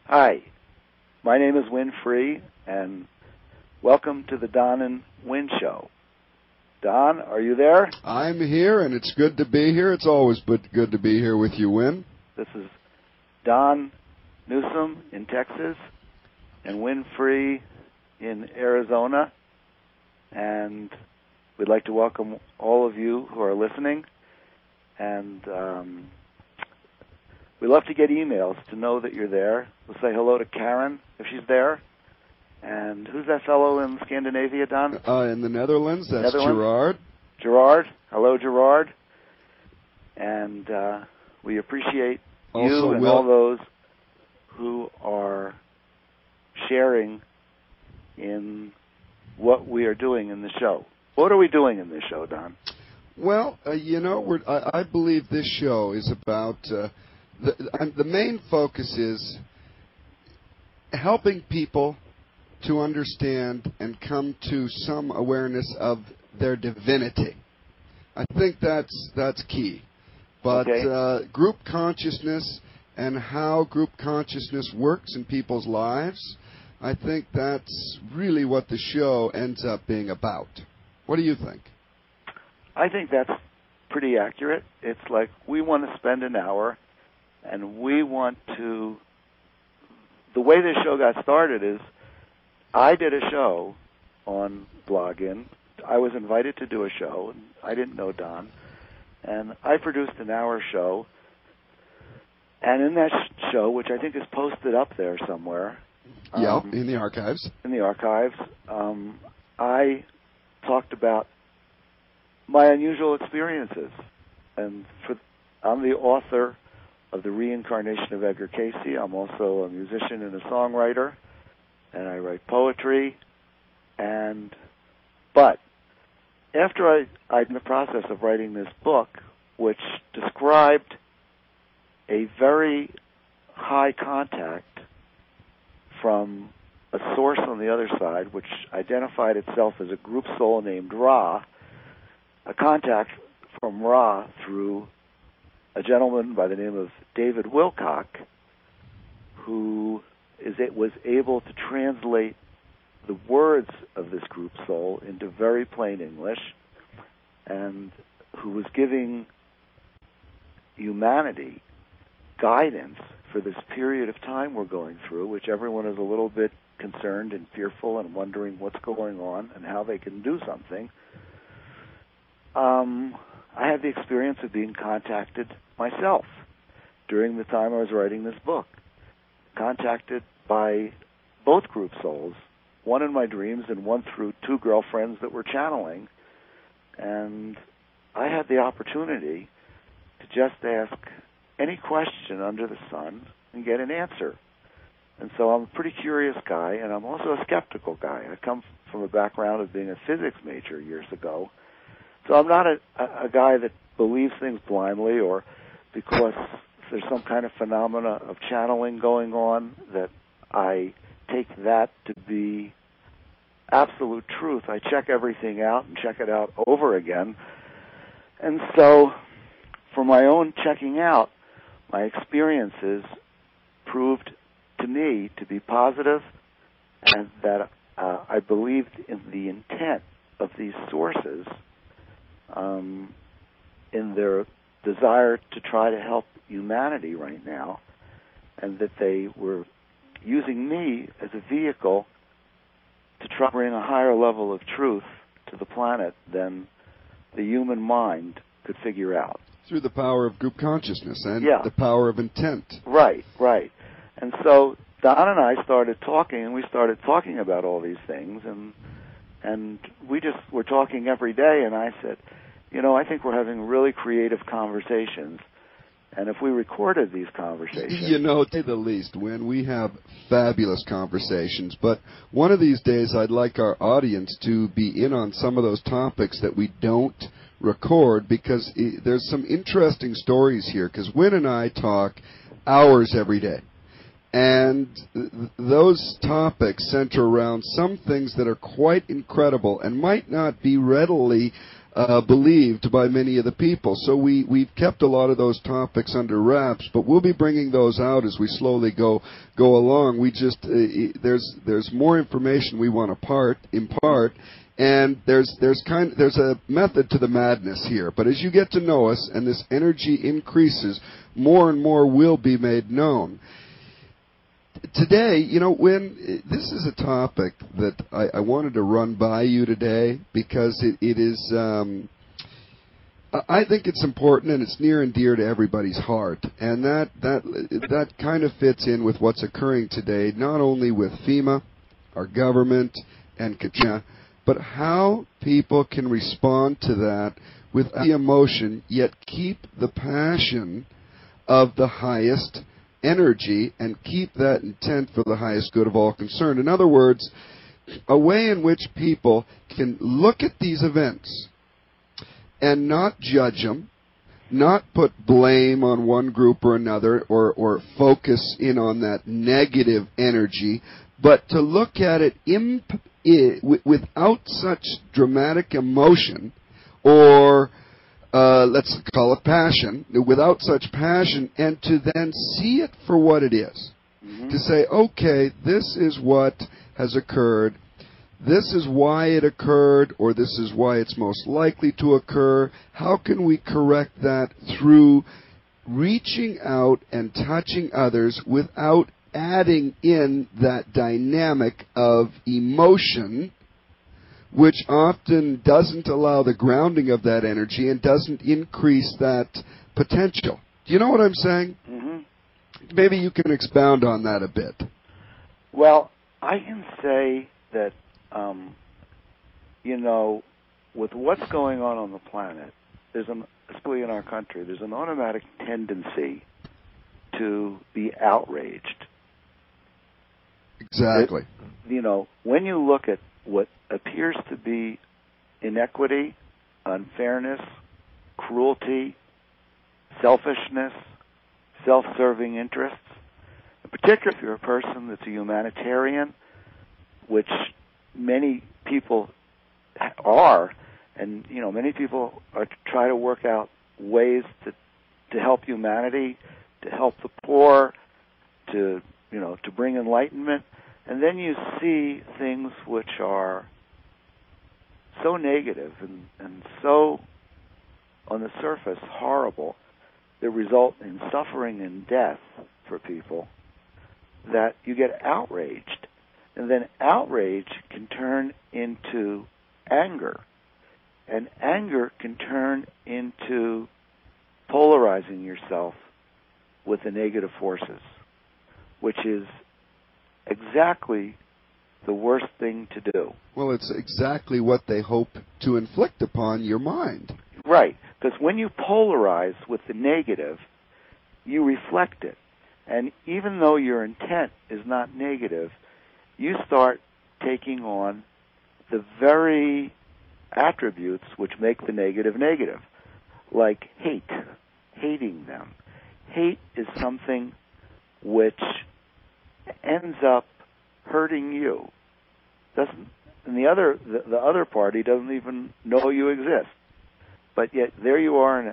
Hi, my name is Win Free, and welcome to the Don and Win Show. Don, are you there? I'm here, and it's good to be here. It's always good to be here with you, Win. This is Don Newsom in Texas and Win Free in Arizona, and we'd like to welcome all of you who are listening, and we love to get emails to know that you're there. We'll say hello to Karen if she's there. And who's that fellow in Scandinavia, Don? In the Netherlands, that's Netherlands? Gerard. Gerard. Hello, Gerard. And we appreciate you and all those who are sharing in what we are doing in the show. What are we doing in this show, Don? Well, I believe this show is about... The main focus is helping people to understand and come to some awareness of their divinity. I think that's key. But group consciousness and how group consciousness works in people's lives, I think that's really what the show ends up being about. What do you think? I think that's pretty accurate. It's like we want to spend an hour, and we want to... The way this show got started is I did a show on Bloggin. I was invited to do a show, and I didn't know Don. And I produced an hour show. And in that show, which I think is posted up there somewhere... in the archives. In the archives. I talked about my unusual experiences. And I'm the author of The Reincarnation of Edgar Cayce. I'm also a musician and a songwriter, and I write poetry. But after I'm in the process of writing this book, which described a very high contact from a source on the other side, which identified itself as a group soul named Ra, a contact from Ra through a gentleman by the name of David Wilcock, who was able to translate the words of this group soul into very plain English, and who was giving humanity guidance for this period of time we're going through, which everyone is a little bit concerned and fearful and wondering what's going on and how they can do something. I had the experience of being contacted myself during the time I was writing this book, contacted by both group souls, one in my dreams and one through two girlfriends that were channeling. And I had the opportunity to just ask any question under the sun and get an answer. And so I'm a pretty curious guy, and I'm also a skeptical guy. I come from a background of being a physics major years ago. So I'm not a guy that believes things blindly or because there's some kind of phenomena of channeling going on that I take that to be absolute truth. I check everything out and check it out over again. And so for my own checking out, my experiences proved to me to be positive, and that I believed in the intent of these sources in their desire to try to help humanity right now, and that they were using me as a vehicle to try to bring a higher level of truth to the planet than the human mind could figure out. Through the power of group consciousness and the power of intent. Right. And so Don and I started talking, and we started talking about all these things, and we just were talking every day, and I said, I think we're having really creative conversations, and if we recorded these conversations... To say the least, when we have fabulous conversations, but one of these days I'd like our audience to be in on some of those topics that we don't record, because there's some interesting stories here, because Win and I talk hours every day. And those topics center around some things that are quite incredible and might not be readily believed by many of the people. So we've kept a lot of those topics under wraps, but we'll be bringing those out as we slowly go along. We just there's more information we want to impart, and there's a method to the madness here. But as you get to know us and this energy increases, more and more will be made known. Today, when this is a topic that I wanted to run by you today because it is, I think it's important and it's near and dear to everybody's heart, and that kind of fits in with what's occurring today, not only with FEMA, our government, and Katrina, but how people can respond to that with the emotion, yet keep the passion of the highest energy and keep that intent for the highest good of all concerned. In other words, a way in which people can look at these events and not judge them, not put blame on one group or another, or focus in on that negative energy, but to look at it without such dramatic emotion, or let's call it passion, without such passion, and to then see it for what it is. Mm-hmm. To say, okay, this is what has occurred, this is why it occurred, or this is why it's most likely to occur. How can we correct that through reaching out and touching others without adding in that dynamic of emotion, which often doesn't allow the grounding of that energy and doesn't increase that potential. Do you know what I'm saying? Mm-hmm. Maybe you can expound on that a bit. Well, I can say that, with what's going on the planet, especially in our country, there's an automatic tendency to be outraged. Exactly. When you look at what appears to be inequity, unfairness, cruelty, selfishness, self-serving interests, in particular if you're a person that's a humanitarian, which many people are, and many people are try to work out ways to help humanity, to help the poor, to bring enlightenment. And then you see things which are so negative and so, on the surface, horrible, that result in suffering and death for people, that you get outraged. And then outrage can turn into anger. And anger can turn into polarizing yourself with the negative forces, which is exactly the worst thing to do. Well, it's exactly what they hope to inflict upon your mind. Right, because when you polarize with the negative, you reflect it. And even though your intent is not negative, you start taking on the very attributes which make the negative negative, like hating them. Hate is something which ends up hurting you. And the other party doesn't even know you exist. But yet there you are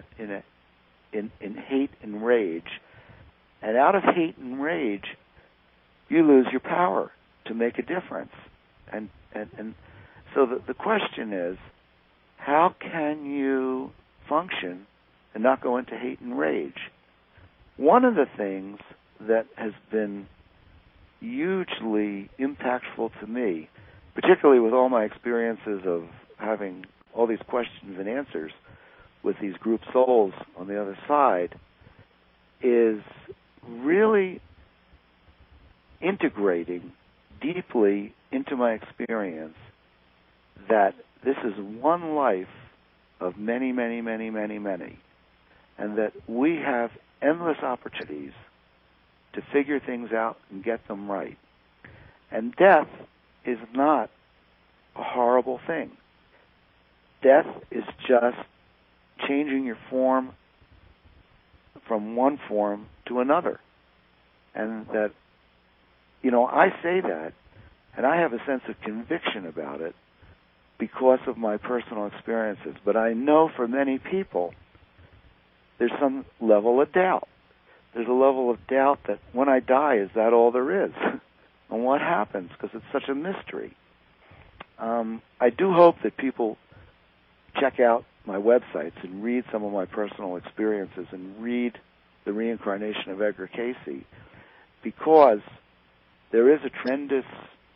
in hate and rage. And out of hate and rage, you lose your power to make a difference. And so the question is, how can you function and not go into hate and rage? One of the things that has been hugely impactful to me, particularly with all my experiences of having all these questions and answers with these group souls on the other side, is really integrating deeply into my experience that this is one life of many, many, many, many, many, and that we have endless opportunities to figure things out and get them right. And death is not a horrible thing. Death is just changing your form from one form to another. And that, I say that, and I have a sense of conviction about it, because of my personal experiences. But I know for many people, there's some level of doubt. There's a level of doubt that when I die, is that all there is? And what happens? Because it's such a mystery. I do hope that people check out my websites and read some of my personal experiences and read The Reincarnation of Edgar Cayce, because there is a tremendous,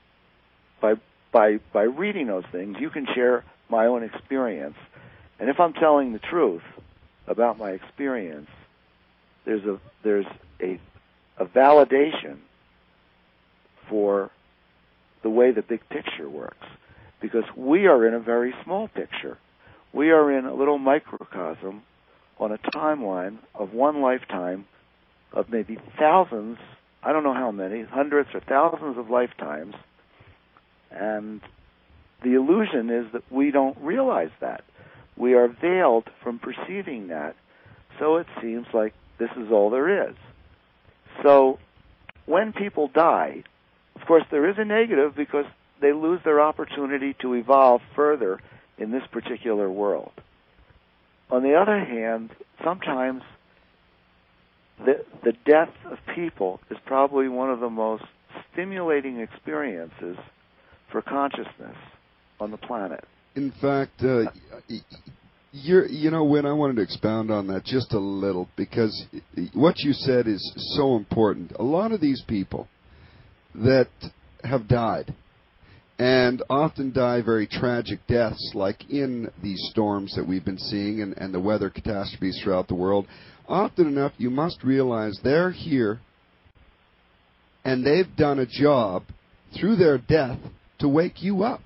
by reading those things, you can share my own experience. And if I'm telling the truth about my experience, there's a validation for the way the big picture works, because we are in a very small picture. We are in a little microcosm on a timeline of one lifetime of maybe thousands, I don't know how many, hundreds or thousands of lifetimes, and the illusion is that we don't realize that. We are veiled from perceiving that, so it seems like this is all there is. So when people die, of course there is a negative because they lose their opportunity to evolve further in this particular world. On the other hand, sometimes the death of people is probably one of the most stimulating experiences for consciousness on the planet. In fact, when I wanted to expound on that just a little, because what you said is so important. A lot of these people that have died, and often die very tragic deaths, like in these storms that we've been seeing and the weather catastrophes throughout the world, often enough you must realize they're here and they've done a job through their death to wake you up.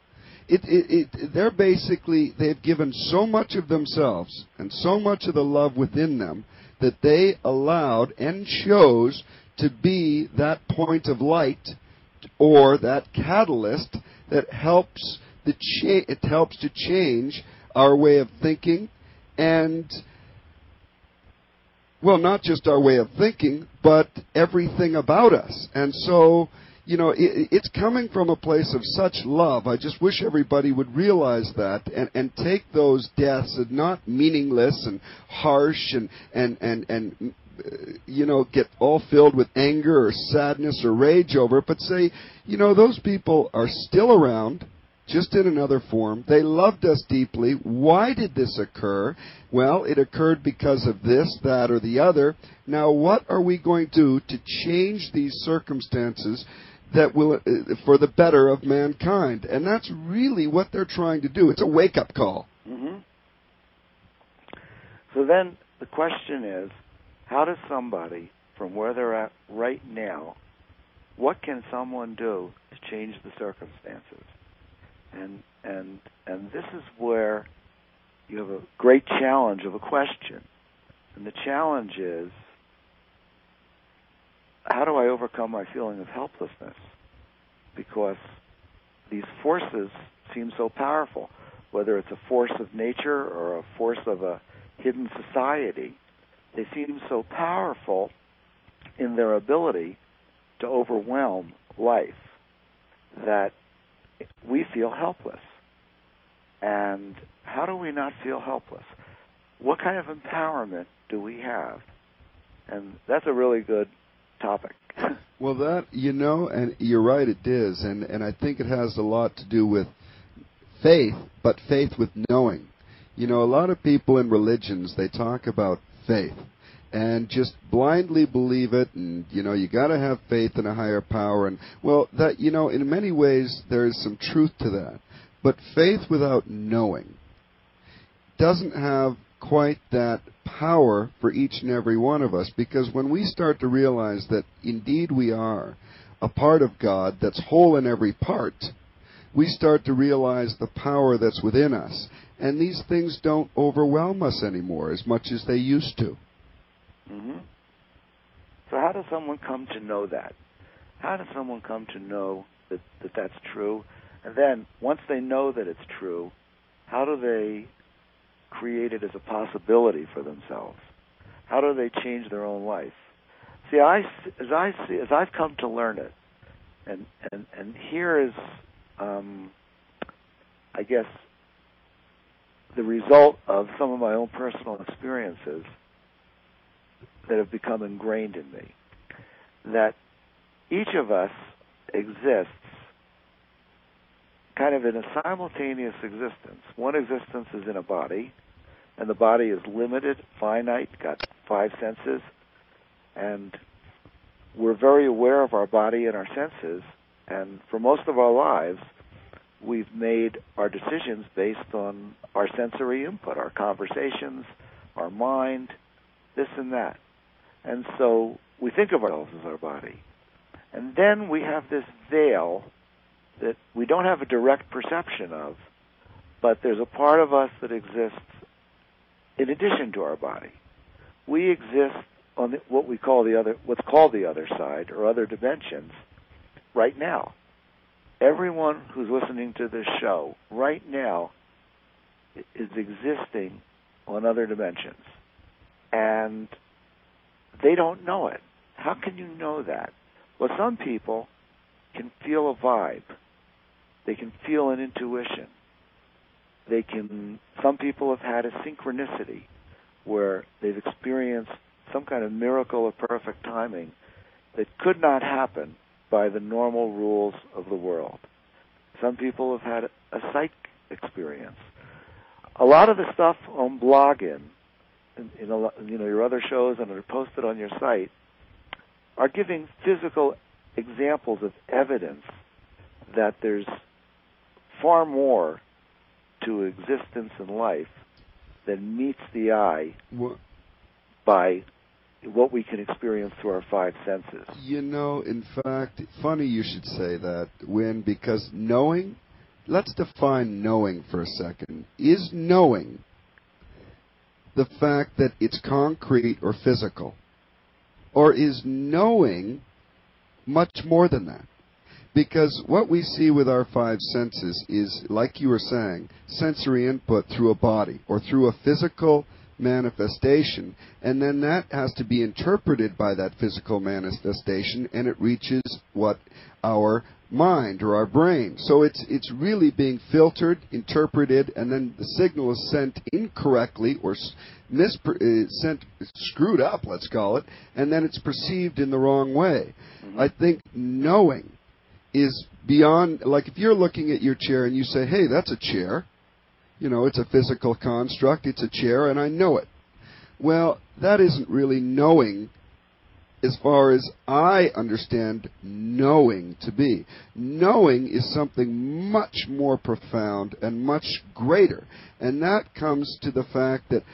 They've given so much of themselves and so much of the love within them that they allowed and chose to be that point of light or that catalyst that helps to change our way of thinking, and well, not just our way of thinking, but everything about us. And so, it's coming from a place of such love. I just wish everybody would realize that and take those deaths as not meaningless and harsh and get all filled with anger or sadness or rage over it, but say, those people are still around, just in another form. They loved us deeply. Why did this occur? Well, it occurred because of this, that, or the other. Now, what are we going to do to change these circumstances that will, for the better of mankind? And that's really what they're trying to do. It's a wake-up call. Mm-hmm. So then the question is, how does somebody, from where they're at right now, what can someone do to change the circumstances? And this is where you have a great challenge of a question. And the challenge is, how do I overcome my feeling of helplessness? Because these forces seem so powerful, whether it's a force of nature or a force of a hidden society. They seem so powerful in their ability to overwhelm life that we feel helpless. And how do we not feel helpless? What kind of empowerment do we have? And that's a really good topic. Well, and you're right, it is. And I think it has a lot to do with faith, but faith with knowing. A lot of people in religions, they talk about faith and just blindly believe it, and you got to have faith in a higher power, and well, that in many ways there is some truth to that, but faith without knowing doesn't have quite that power for each and every one of us, because when we start to realize that indeed we are a part of God that's whole in every part, we start to realize the power that's within us, and these things don't overwhelm us anymore as much as they used to. Mm-hmm. So how does someone come to know that? How does someone come to know that that's true? And then, once they know that it's true, how do they create it as a possibility for themselves? How do they change their own life? See, as I've come to learn it, and here is I guess, the result of some of my own personal experiences that have become ingrained in me. That each of us exists kind of in a simultaneous existence. One existence is in a body, and the body is limited, finite, got 5 senses, and we're very aware of our body and our senses, and for most of our lives, we've made our decisions based on our sensory input, our conversations, our mind, this and that. And so we think of ourselves as our body. And then we have this veil that we don't have a direct perception of, but there's a part of us that exists in addition to our body. We exist on what's called the other side, or other dimensions, right now. Everyone who's listening to this show right now is existing on other dimensions. And they don't know it. How can you know that? Well, some people can feel a vibe. They can feel an intuition. Some people have had a synchronicity where they've experienced some kind of miracle of perfect timing that could not happen by the normal rules of the world. Some people have had a psych experience. A lot of the stuff on Bloggin, your other shows and are posted on your site, are giving physical examples of evidence that there's far more to existence and life than meets the eye by what we can experience through our 5 senses. In fact, funny you should say that, because knowing, let's define knowing for a second. Is knowing the fact that it's concrete or physical? Or is knowing much more than that? Because what we see with our 5 senses is, like you were saying, sensory input through a body or through a physical manifestation, and then that has to be interpreted by that physical manifestation, and it reaches our mind or our brain. So it's really being filtered, interpreted, and then the signal is sent incorrectly or sent screwed up, let's call it, and then it's perceived in the wrong way. Mm-hmm. I think knowing is beyond, like if you're looking at your chair and you say, hey, that's a chair, it's a physical construct, it's a chair, and I know it. Well, that isn't really knowing as far as I understand knowing to be. Knowing is something much more profound and much greater, and that comes to the fact that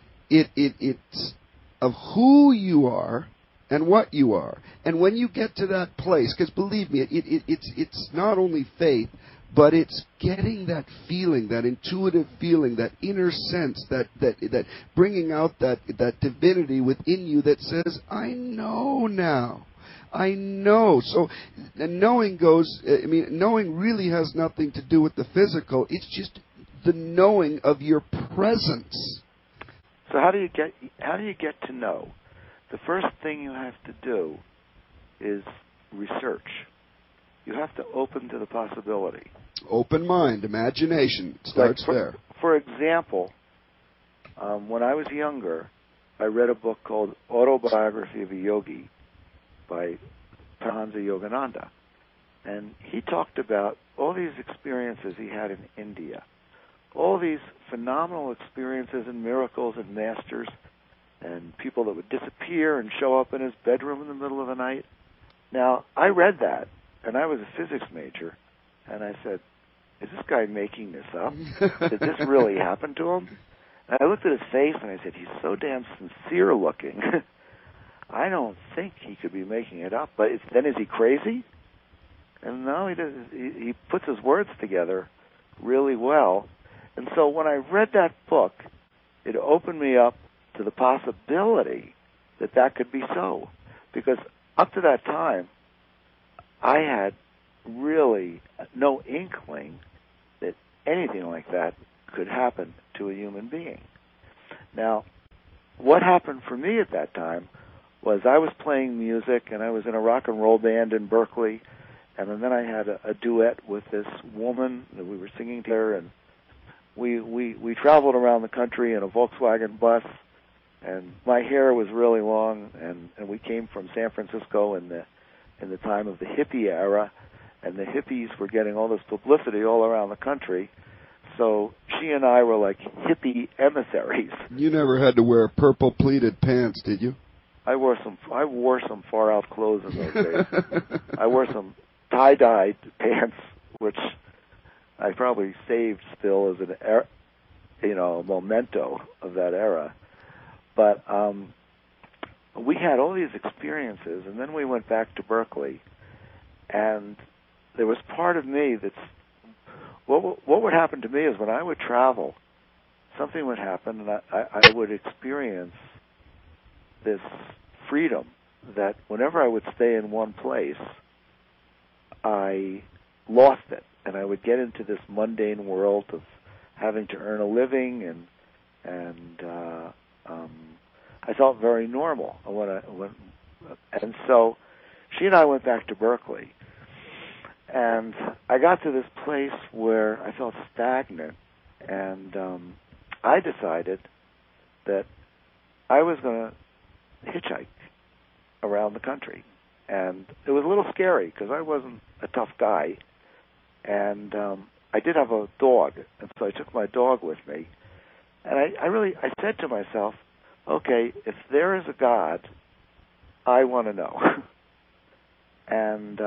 it's of who you are and what you are. And when you get to that place, because believe me, it's not only faith, but it's getting that feeling, that intuitive feeling, that inner sense, that bringing out that divinity within you that says, I know now. I know. So knowing knowing really has nothing to do with the physical. It's just the knowing of your presence. So how do you get to know? The first thing you have to do is research. You have to open to the possibility. Open mind, imagination starts there. For example, when I was younger, I read a book called Autobiography of a Yogi by Paramahansa Yogananda. And he talked about all these experiences he had in India, all these phenomenal experiences and miracles and masters and people that would disappear and show up in his bedroom in the middle of the night. Now, I read that, and I was a physics major, and I said, is this guy making this up? Did this really happen to him? And I looked at his face, and I said, he's so damn sincere looking. I don't think he could be making it up. But then is he crazy? And no, he doesn't. He puts his words together really well. And so when I read that book, it opened me up to the possibility that could be so. Because up to that time, I had really no inkling that anything like that could happen to a human being. Now, what happened for me at that time was I was playing music, and I was in a rock and roll band in Berkeley, and then I had a duet with this woman that we were singing together, and we traveled around the country in a Volkswagen bus, and my hair was really long, and we came from San Francisco in the time of the hippie era, and the hippies were getting all this publicity all around the country. So she and I were like hippie emissaries. You never had to wear purple pleated pants, did you? I wore some far out clothes in those days. I wore some tie-dyed pants, which I probably saved still as a memento of that era. But we had all these experiences, and then we went back to Berkeley, and there was part of me that's what would happen to me is when I would travel, something would happen, and I would experience this freedom that whenever I would stay in one place, I lost it, and I would get into this mundane world of having to earn a living, and I felt very normal and so she and I went back to Berkeley, and I got to this place where I felt stagnant, and I decided that I was going to hitchhike around the country. And it was a little scary because I wasn't a tough guy, and I did have a dog, and so I took my dog with me. And I said to myself, okay, if there is a God, I want to know. And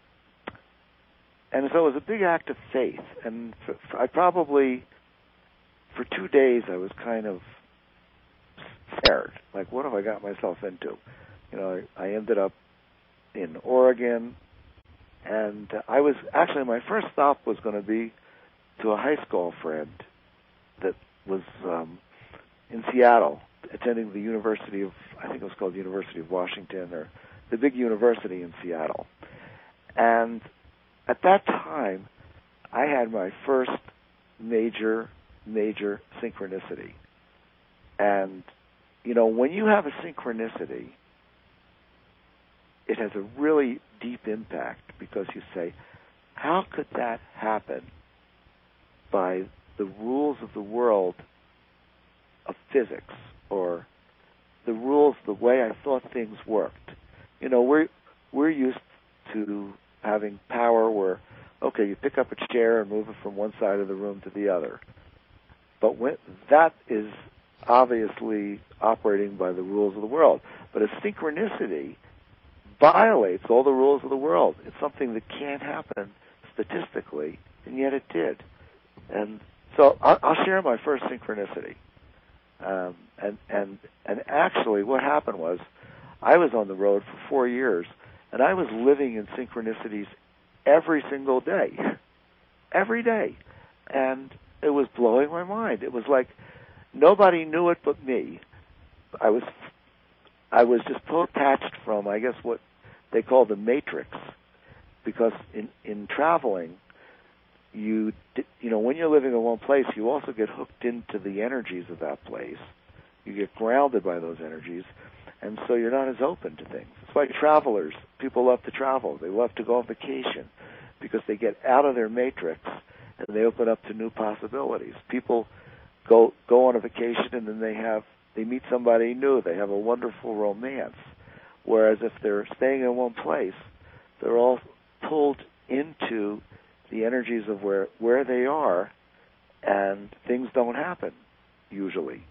so it was a big act of faith. And I probably, for 2 days, I was kind of scared. Like, what have I got myself into? You know, I ended up in Oregon, and my first stop was going to be to a high school friend that was in Seattle, attending the University of, I think it was called University of Washington, or the big university in Seattle. And at that time, I had my first major synchronicity. And, you know, when you have a synchronicity, it has a really deep impact because you say, how could that happen by the rules of the world of physics, or the rules, the way I thought things worked? You know, we're used to having power where, okay, you pick up a chair and move it from one side of the room to the other. But that is obviously operating by the rules of the world. But a synchronicity violates all the rules of the world. It's something that can't happen statistically, and yet it did. And so I'll share my first synchronicity. And actually what happened was I was on the road for 4 years, and I was living in synchronicities every single day. Every day. And it was blowing my mind. It was like nobody knew it but me. I was just so detached from, I guess, what they call the matrix, because in traveling, you know, when you're living in one place, you also get hooked into the energies of that place. You get grounded by those energies, and so you're not as open to things. It's like travelers. People love to travel. They love to go on vacation because they get out of their matrix and they open up to new possibilities. People go on a vacation, and then they meet somebody new. They have a wonderful romance. Whereas if they're staying in one place, they're all pulled into the energies of where they are, and things don't happen usually.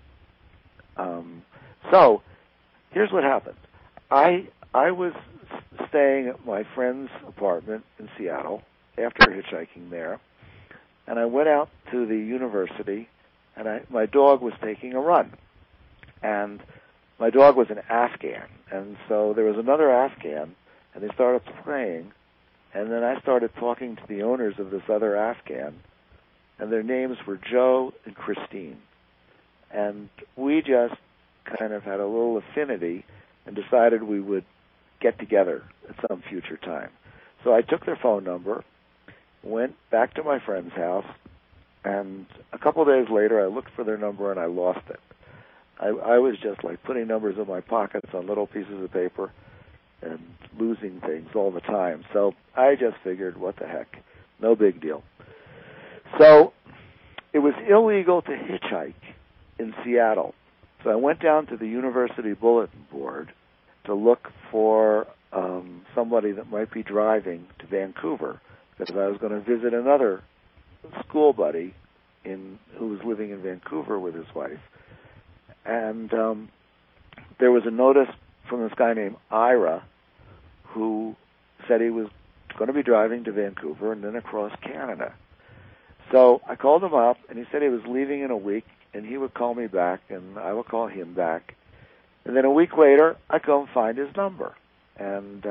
So here's what happened. I was staying at my friend's apartment in Seattle after hitchhiking there, and I went out to the university, and my dog was taking a run. And my dog was an Afghan, and so there was another Afghan, and they started playing, and then I started talking to the owners of this other Afghan, and their names were Joe and Christine. And we just kind of had a little affinity and decided we would get together at some future time. So I took their phone number, went back to my friend's house, and a couple of days later I looked for their number and I lost it. I was just like putting numbers in my pockets on little pieces of paper and losing things all the time. So I just figured, what the heck, no big deal. So it was illegal to hitchhike in Seattle. So I went down to the university bulletin board to look for somebody that might be driving to Vancouver, because I was going to visit another school buddy who was living in Vancouver with his wife. And there was a notice from this guy named Ira, who said he was going to be driving to Vancouver and then across Canada. So I called him up, and he said he was leaving in a week, and he would call me back, and I would call him back. And then a week later, I go and find his number. And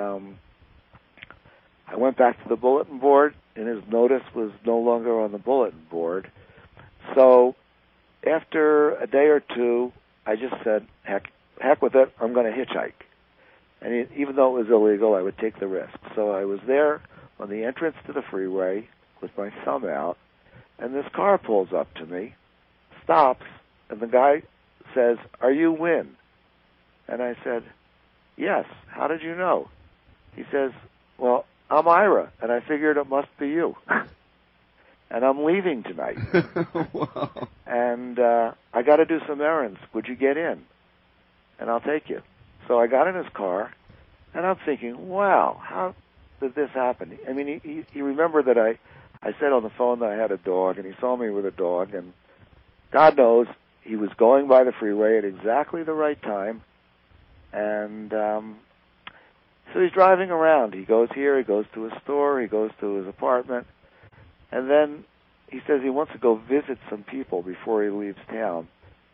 I went back to the bulletin board, and his notice was no longer on the bulletin board. So after a day or two, I just said, heck with it, I'm going to hitchhike. And even though it was illegal, I would take the risk. So I was there on the entrance to the freeway with my thumb out, and this car pulls up to me, stops, and the guy says, "Are you Win?" And I said, "Yes. How did you know?" He says, "Well, I'm Ira, and I figured it must be you. And I'm leaving tonight. Wow. And I got to do some errands. Would you get in? And I'll take you." So I got in his car, and I'm thinking, wow, how did this happen? I mean, he remembered that I said on the phone that I had a dog, and he saw me with a dog, and God knows he was going by the freeway at exactly the right time. And so he's driving around. He goes here, he goes to his store, he goes to his apartment, and then he says he wants to go visit some people before he leaves town.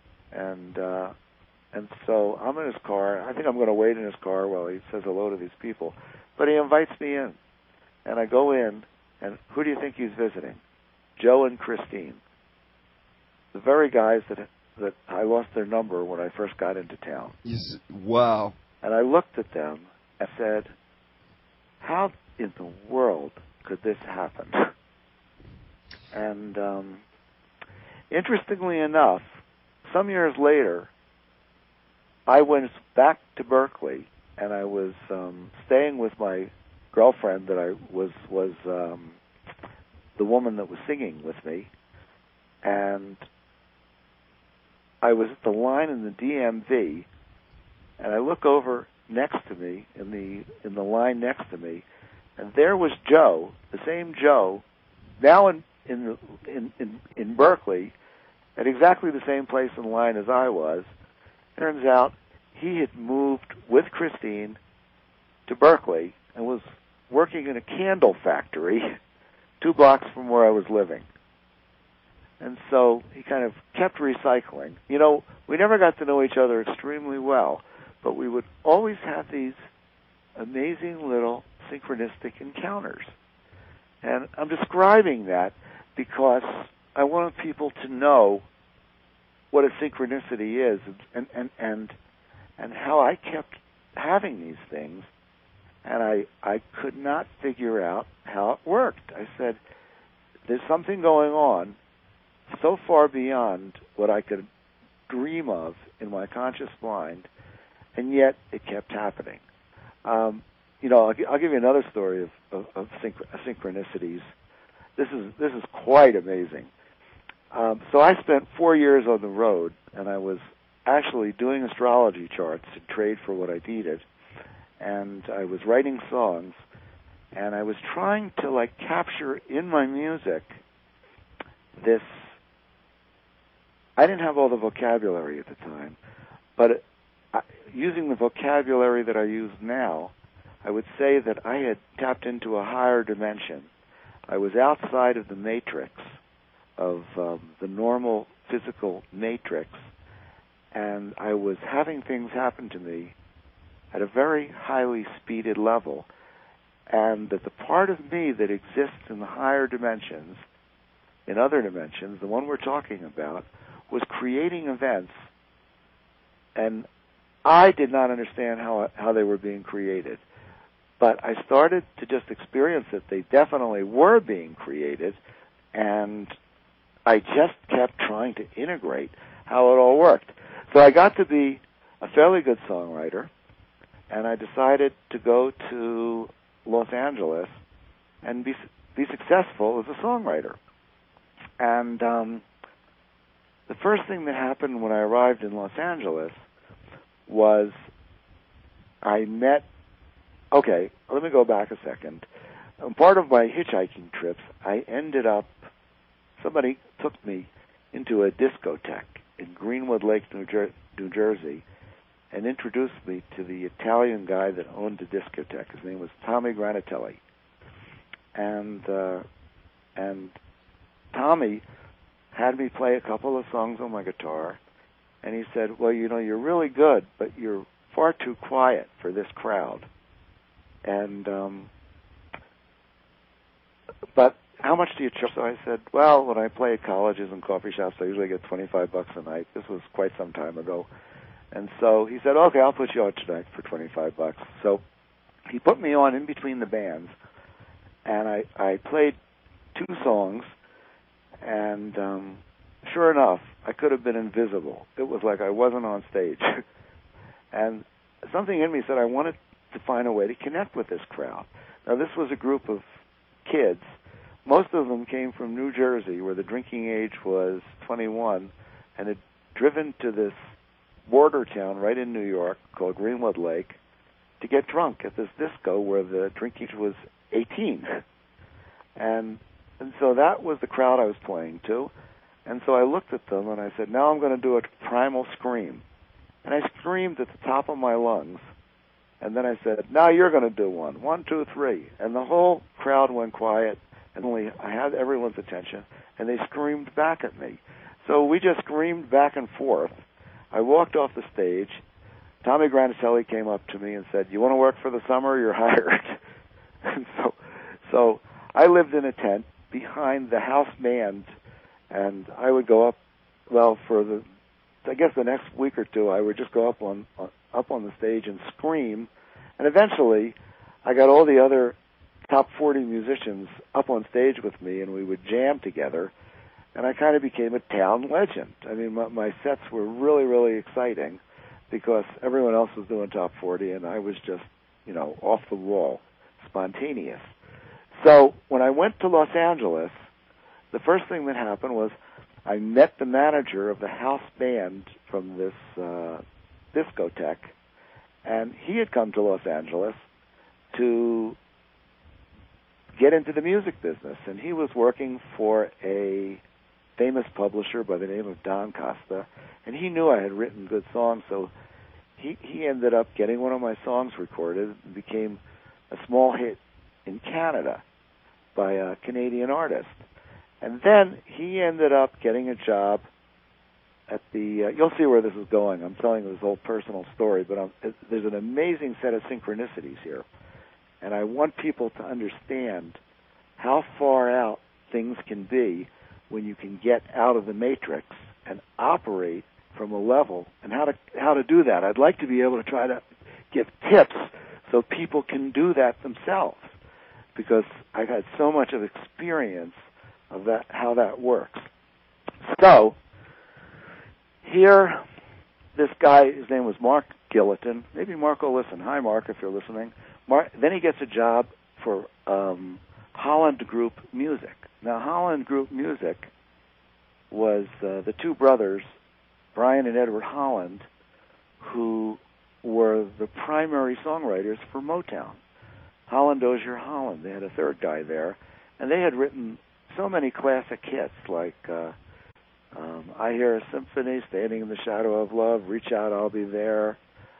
And so I'm in his car. I think I'm going to wait in his car while he says hello to these people. But he invites me in. And I go in, and who do you think he's visiting? Joe and Christine. The very guys that I lost their number when I first got into town. Wow. And I looked at them and said, how in the world could this happen? And interestingly enough, some years later, I went back to Berkeley, and I was staying with my girlfriend that I was the woman that was singing with me, and I was at the line in the DMV, and I look over next to me in the line next to me, and there was Joe, the same Joe, now in Berkeley, at exactly the same place in line as I was. Turns out he had moved with Christine to Berkeley and was working in a candle factory 2 blocks from where I was living. And so he kind of kept recycling. You know, we never got to know each other extremely well, but we would always have these amazing little synchronistic encounters. And I'm describing that because I want people to know what a synchronicity is and how I kept having these things, and I could not figure out how it worked. I said, there's something going on so far beyond what I could dream of in my conscious mind, and yet it kept happening. You know, I'll give you another story of synchronicities. This is quite amazing. So I spent 4 years on the road, and I was actually doing astrology charts to trade for what I needed, and I was writing songs, and I was trying to capture in my music this. I didn't have all the vocabulary at the time, but using the vocabulary that I use now, I would say that I had tapped into a higher dimension. I was outside of the matrix of the normal physical matrix, and I was having things happen to me at a very highly speeded level, and that the part of me that exists in the higher dimensions, in other dimensions, the one we're talking about, was creating events, and I did not understand how they were being created. But I started to just experience that they definitely were being created, and I just kept trying to integrate how it all worked. So I got to be a fairly good songwriter, and I decided to go to Los Angeles and be successful as a songwriter. And the first thing that happened when I arrived in Los Angeles was I met, okay, let me go back a second. Part of my hitchhiking trips, I ended up, somebody took me into a discotheque in Greenwood Lake, New Jersey, and introduced me to the Italian guy that owned the discotheque. His name was Tommy Granatelli. And Tommy had me play a couple of songs on my guitar, and he said, well, you know, you're really good, but you're far too quiet for this crowd. And, but how much do you charge? So I said, well, when I play at colleges and coffee shops, I usually get $25 a night. This was quite some time ago. And so he said, okay, I'll put you on tonight for $25. So he put me on in between the bands, and I played 2 songs, and sure enough, I could have been invisible. It was like I wasn't on stage. And something in me said I wanted to find a way to connect with this crowd. Now, this was a group of kids. Most of them came from New Jersey, where the drinking age was 21, and had driven to this border town right in New York called Greenwood Lake to get drunk at this disco where the drinking age was 18. And so that was the crowd I was playing to. And so I looked at them and I said, now I'm going to do a primal scream. And I screamed at the top of my lungs. And then I said, now you're going to do one. 1, 2, 3. And the whole crowd went quiet. And I had everyone's attention. And they screamed back at me. So we just screamed back and forth. I walked off the stage. Tommy Granatelli came up to me and said, you want to work for the summer? You're hired. And so I lived in a tent behind the house band, and I would go up, well, for the next week or two, I would just go up on the stage and scream. And eventually, I got all the other top 40 musicians up on stage with me, and we would jam together. And I kind of became a town legend. I mean, my sets were really, really exciting because everyone else was doing top 40, and I was just, off the wall, spontaneous. So when I went to Los Angeles, the first thing that happened was I met the manager of the house band from this discotheque, and he had come to Los Angeles to get into the music business, and he was working for a famous publisher by the name of Don Costa, and he knew I had written good songs, so he ended up getting one of my songs recorded and became a small hit in Canada by a Canadian artist. And then he ended up getting a job at the, you'll see where this is going. I'm telling you this whole personal story, but there's an amazing set of synchronicities here. And I want people to understand how far out things can be when you can get out of the matrix and operate from a level, and how to do that. I'd like to be able to try to give tips so people can do that themselves, because I've had so much of experience of that, how that works. So here, this guy, his name was Mark Gilliton. Maybe Mark will listen. Hi, Mark, if you're listening. Then he gets a job for Holland Group Music. Now, Holland Group Music was the 2 brothers, Brian and Edward Holland, who were the primary songwriters for Motown. Holland Dozier Holland. They had a third guy there, and they had written so many classic hits like I Hear a Symphony, Standing in the Shadow of Love, Reach Out, I'll Be There.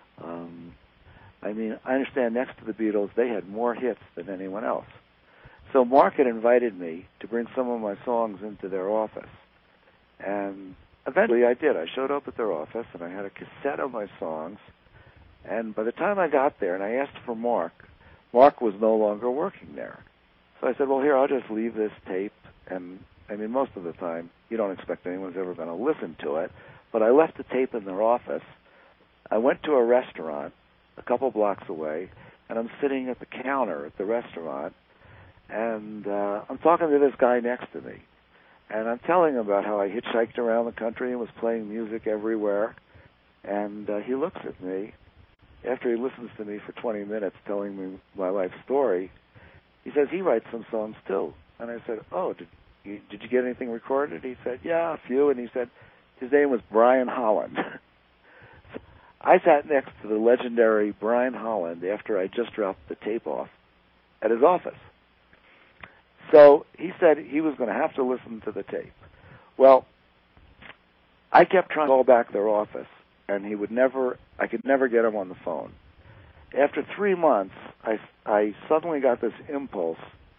I understand next to the Beatles, they had more hits than anyone else. So Mark had invited me to bring some of my songs into their office. And eventually I did. I showed up at their office, and I had a cassette of my songs. And by the time I got there and I asked for Mark was no longer working there. So I said, well, here, I'll just leave this tape. And, most of the time, you don't expect anyone's ever going to listen to it. But I left the tape in their office. I went to a restaurant a couple blocks away, and I'm sitting at the counter at the restaurant, and I'm talking to this guy next to me. And I'm telling him about how I hitchhiked around the country and was playing music everywhere. And he looks at me. After he listens to me for 20 minutes telling me my life story, he says he writes some songs too. And I said, oh, did you get anything recorded? He said, yeah, a few. And he said, His name was Brian Holland. I sat next to the legendary Brian Holland after I just dropped the tape off at his office. So he said he was going to have to listen to the tape. Well, I kept trying to call back their office, and I could never get him on the phone. After 3 months, I suddenly got this impulse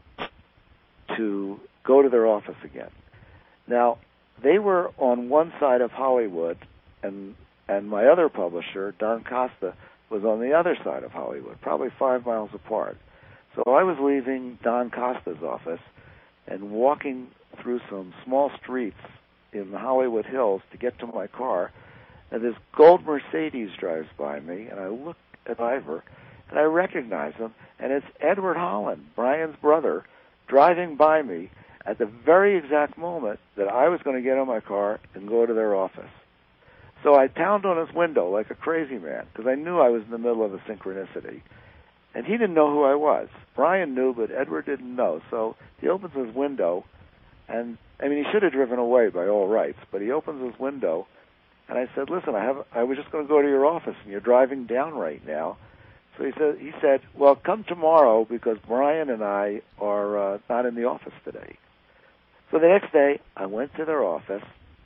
to go to their office again. Now, they were on one side of Hollywood, and my other publisher, Don Costa, was on the other side of Hollywood, probably 5 miles apart. So I was leaving Don Costa's office and walking through some small streets in the Hollywood Hills to get to my car, and this gold Mercedes drives by me, and I look at Ivor, and I recognize him, and it's Edward Holland, Brian's brother, driving by me at the very exact moment that I was going to get in my car and go to their office. So I pounded on his window like a crazy man, because I knew I was in the middle of a synchronicity. And he didn't know who I was. Brian knew, but Edward didn't know. So he opens his window, and, he should have driven away by all rights, but he opens his window, and I said, listen, I was just going to go to your office, and you're driving down right now. So he said, well, come tomorrow, because Brian and I are not in the office today. So the next day, I went to their office,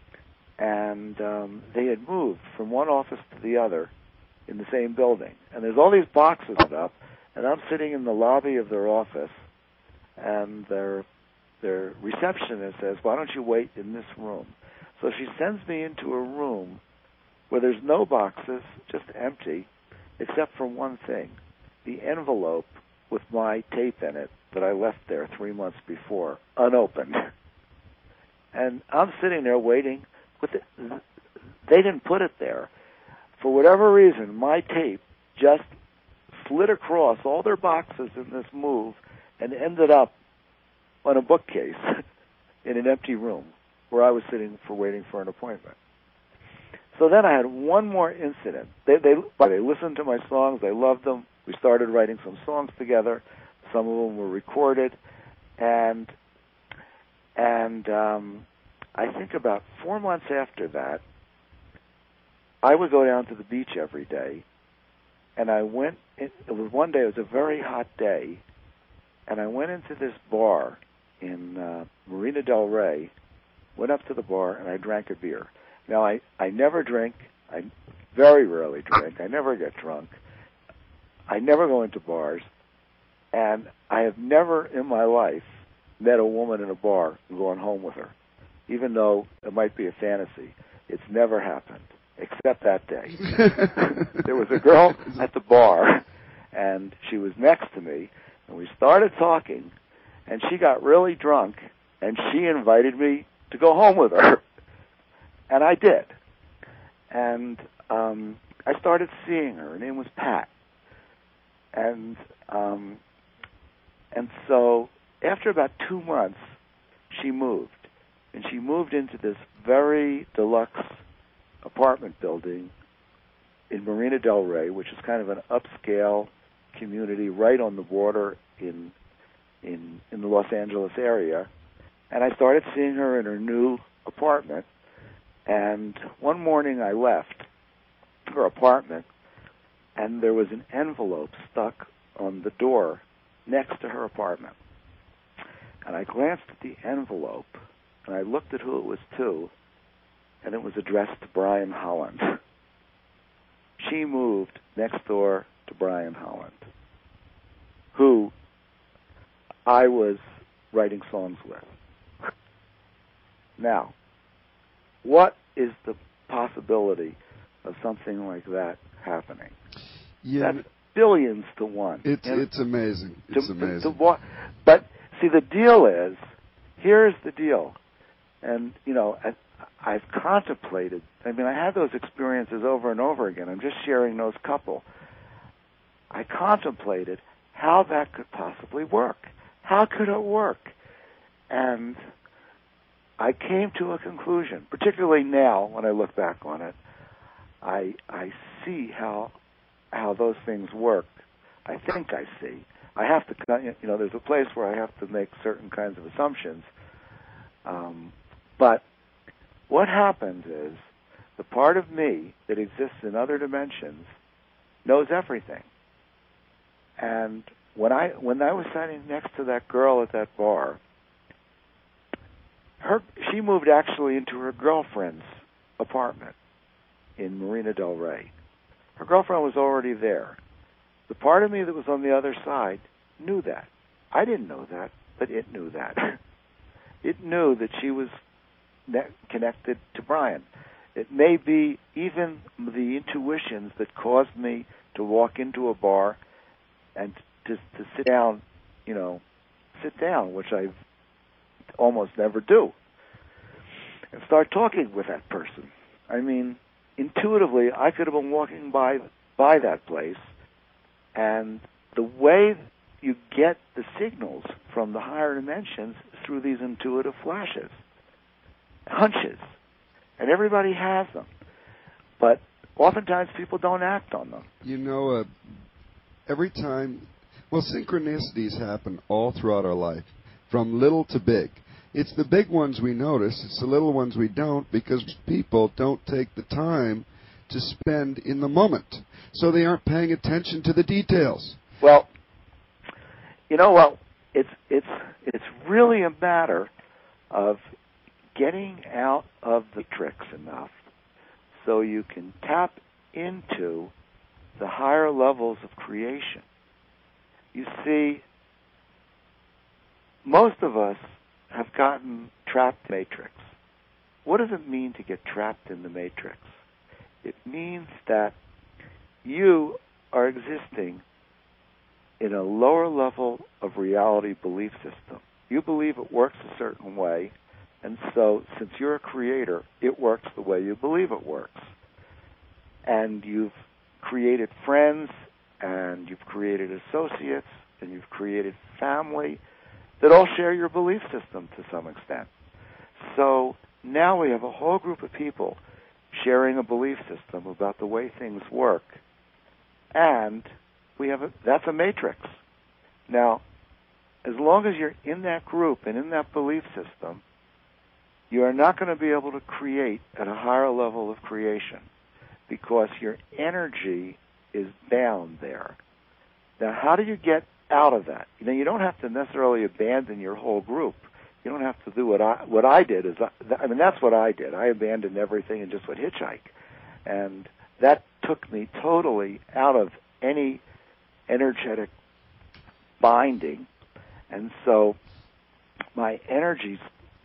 and they had moved from one office to the other in the same building. And there's all these boxes set up, and I'm sitting in the lobby of their office, and their receptionist says, why don't you wait in this room? So she sends me into a room where there's no boxes, just empty, except for one thing, the envelope with my tape in it that I left there 3 months before, unopened. And I'm sitting there waiting. They didn't put it there. For whatever reason, my tape just slid across all their boxes in this move and ended up on a bookcase in an empty room where I was sitting waiting for an appointment. So then I had one more incident. They listened to my songs. They loved them. We started writing some songs together. Some of them were recorded. And I think about 4 months after that, I would go down to the beach every day, and it was one day, it was a very hot day, and I went into this bar in Marina del Rey, went up to the bar, and I drank a beer. Now, I never drink. I very rarely drink. I never get drunk. I never go into bars, and I have never in my life met a woman in a bar and gone home with her, even though it might be a fantasy. It's never happened, except that day. There was a girl at the bar, and she was next to me, and we started talking, and she got really drunk, and she invited me to go home with her. And I did. And I started seeing her. Her name was Pat. And so after about 2 months, she moved. And she moved into this very deluxe apartment building in Marina del Rey, which is kind of an upscale community right on the border in the Los Angeles area. And I started seeing her in her new apartment. And one morning I left her apartment, and there was an envelope stuck on the door next to her apartment. And I glanced at the envelope, and I looked at who it was to, and it was addressed to Brian Holland. She moved next door to Brian Holland, who I was writing songs with. Now, what is the possibility of something like that happening? Yeah. That's billions to one. It's amazing. It's amazing. But see, the deal is, here's the deal. And, I've contemplated, I had those experiences over and over again. I'm just sharing those couple. I contemplated how that could possibly work. How could it work? And I came to a conclusion, particularly now when I look back on it. I see how those things work. I think I see. I have to, there's a place where I have to make certain kinds of assumptions. But what happens is the part of me that exists in other dimensions knows everything. And when I was sitting next to that girl at that bar, she moved actually into her girlfriend's apartment in Marina del Rey. Her girlfriend was already there. The part of me that was on the other side knew that. I didn't know that, but it knew that. It knew that she was connected to Brian. It may be even the intuitions that caused me to walk into a bar and to sit down, which I almost never do, and start talking with that person. I mean, intuitively, I could have been walking by that place, and the way you get the signals from the higher dimensions is through these intuitive flashes, hunches, and everybody has them. But oftentimes people don't act on them. Every time, synchronicities happen all throughout our life, from little to big. It's the big ones we notice, it's the little ones we don't, because people don't take the time to spend in the moment. So they aren't paying attention to the details. Well, it's really a matter of getting out of the tricks enough so you can tap into the higher levels of creation. You see, most of us have gotten trapped in the matrix. What does it mean to get trapped in the matrix? It means that you are existing in a lower level of reality belief system. You believe it works a certain way, and so since you're a creator, it works the way you believe it works. And you've created friends, and you've created associates, and you've created family that all share your belief system to some extent. So now we have a whole group of people sharing a belief system about the way things work, and that's a matrix. Now, as long as you're in that group and in that belief system, you are not going to be able to create at a higher level of creation because your energy is bound there. Now, how do you get out of that? You don't have to necessarily abandon your whole group. You don't have to do what I did. That's what I did. I abandoned everything and just went hitchhike. And that took me totally out of any energetic binding. And so my energies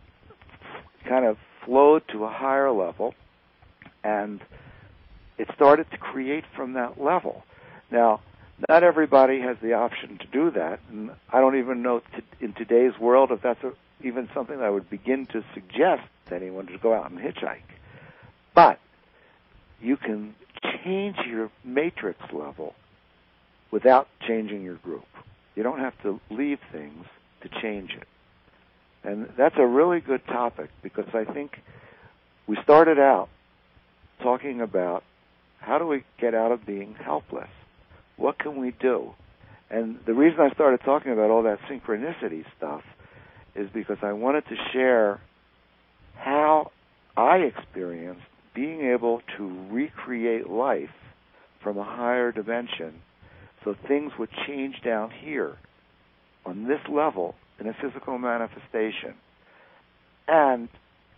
kind of flowed to a higher level, and it started to create from that level. Now, not everybody has the option to do that, and I don't even know in today's world if that's even something that I would begin to suggest to anyone to go out and hitchhike. But you can change your matrix level without changing your group. You don't have to leave things to change it. And that's a really good topic because I think we started out talking about how do we get out of being helpless? What can we do? And the reason I started talking about all that synchronicity stuff is because I wanted to share how I experienced being able to recreate life from a higher dimension so things would change down here on this level in a physical manifestation. And,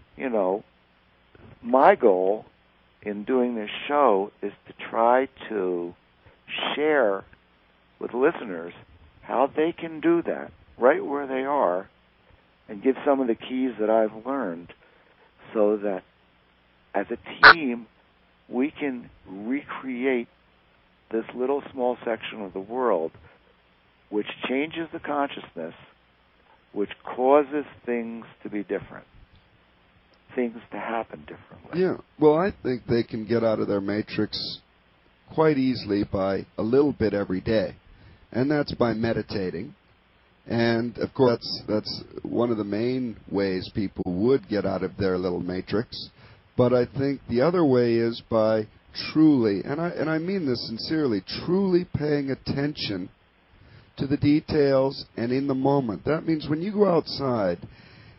my goal in doing this show is to try to share with listeners how they can do that right where they are and give some of the keys that I've learned so that as a team we can recreate this little small section of the world which changes the consciousness, which causes things to be different, things to happen differently. Yeah, well, I think they can get out of their matrix quite easily by a little bit every day, and that's by meditating. And, of course, that's one of the main ways people would get out of their little matrix. But I think the other way is by truly, and I mean this sincerely, truly paying attention to the details and in the moment. That means when you go outside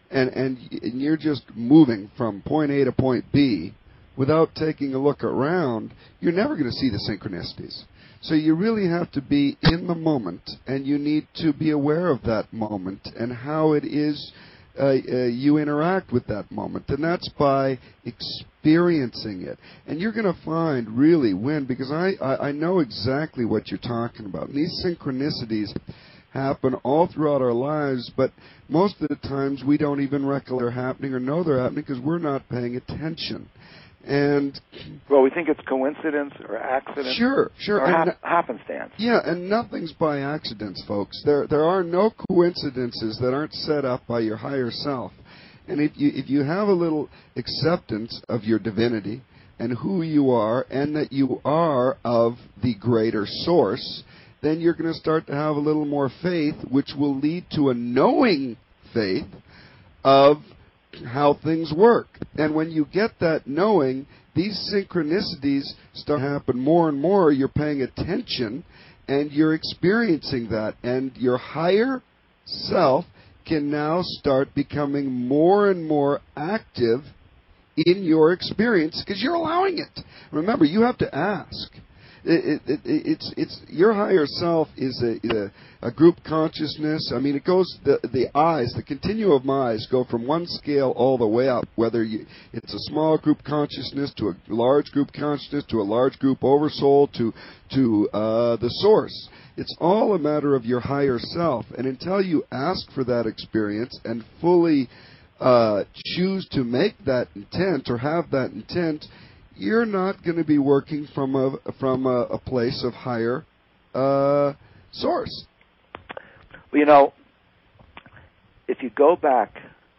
and you're just moving from point A to point B without taking a look around, you're never going to see the synchronicities. So you really have to be in the moment, and you need to be aware of that moment and how it is you interact with that moment. And that's by experiencing it. And you're going to find really because I know exactly what you're talking about. And these synchronicities happen all throughout our lives, but most of the times we don't even recollect they're happening or know they're happening because we're not paying attention. And well, we think it's coincidence or accident. Sure. Or happenstance. Yeah, and nothing's by accidents, folks. There are no coincidences that aren't set up by your higher self. And if you have a little acceptance of your divinity and who you are and that you are of the greater source, then you're going to start to have a little more faith, which will lead to a knowing faith of how things work. And when you get that knowing, these synchronicities start to happen more and more. You're paying attention, and you're experiencing that. And your higher self can now start becoming more and more active in your experience because you're allowing it. Remember, you have to ask. It's your higher self is a group consciousness. I mean, it goes the continuum of eyes go from one scale all the way up. Whether it's a small group consciousness to a large group consciousness to a large group oversoul to the source. It's all a matter of your higher self. And until you ask for that experience and fully choose to make that intent or have that intent, you're not going to be working from a place of higher source. Well, if you go back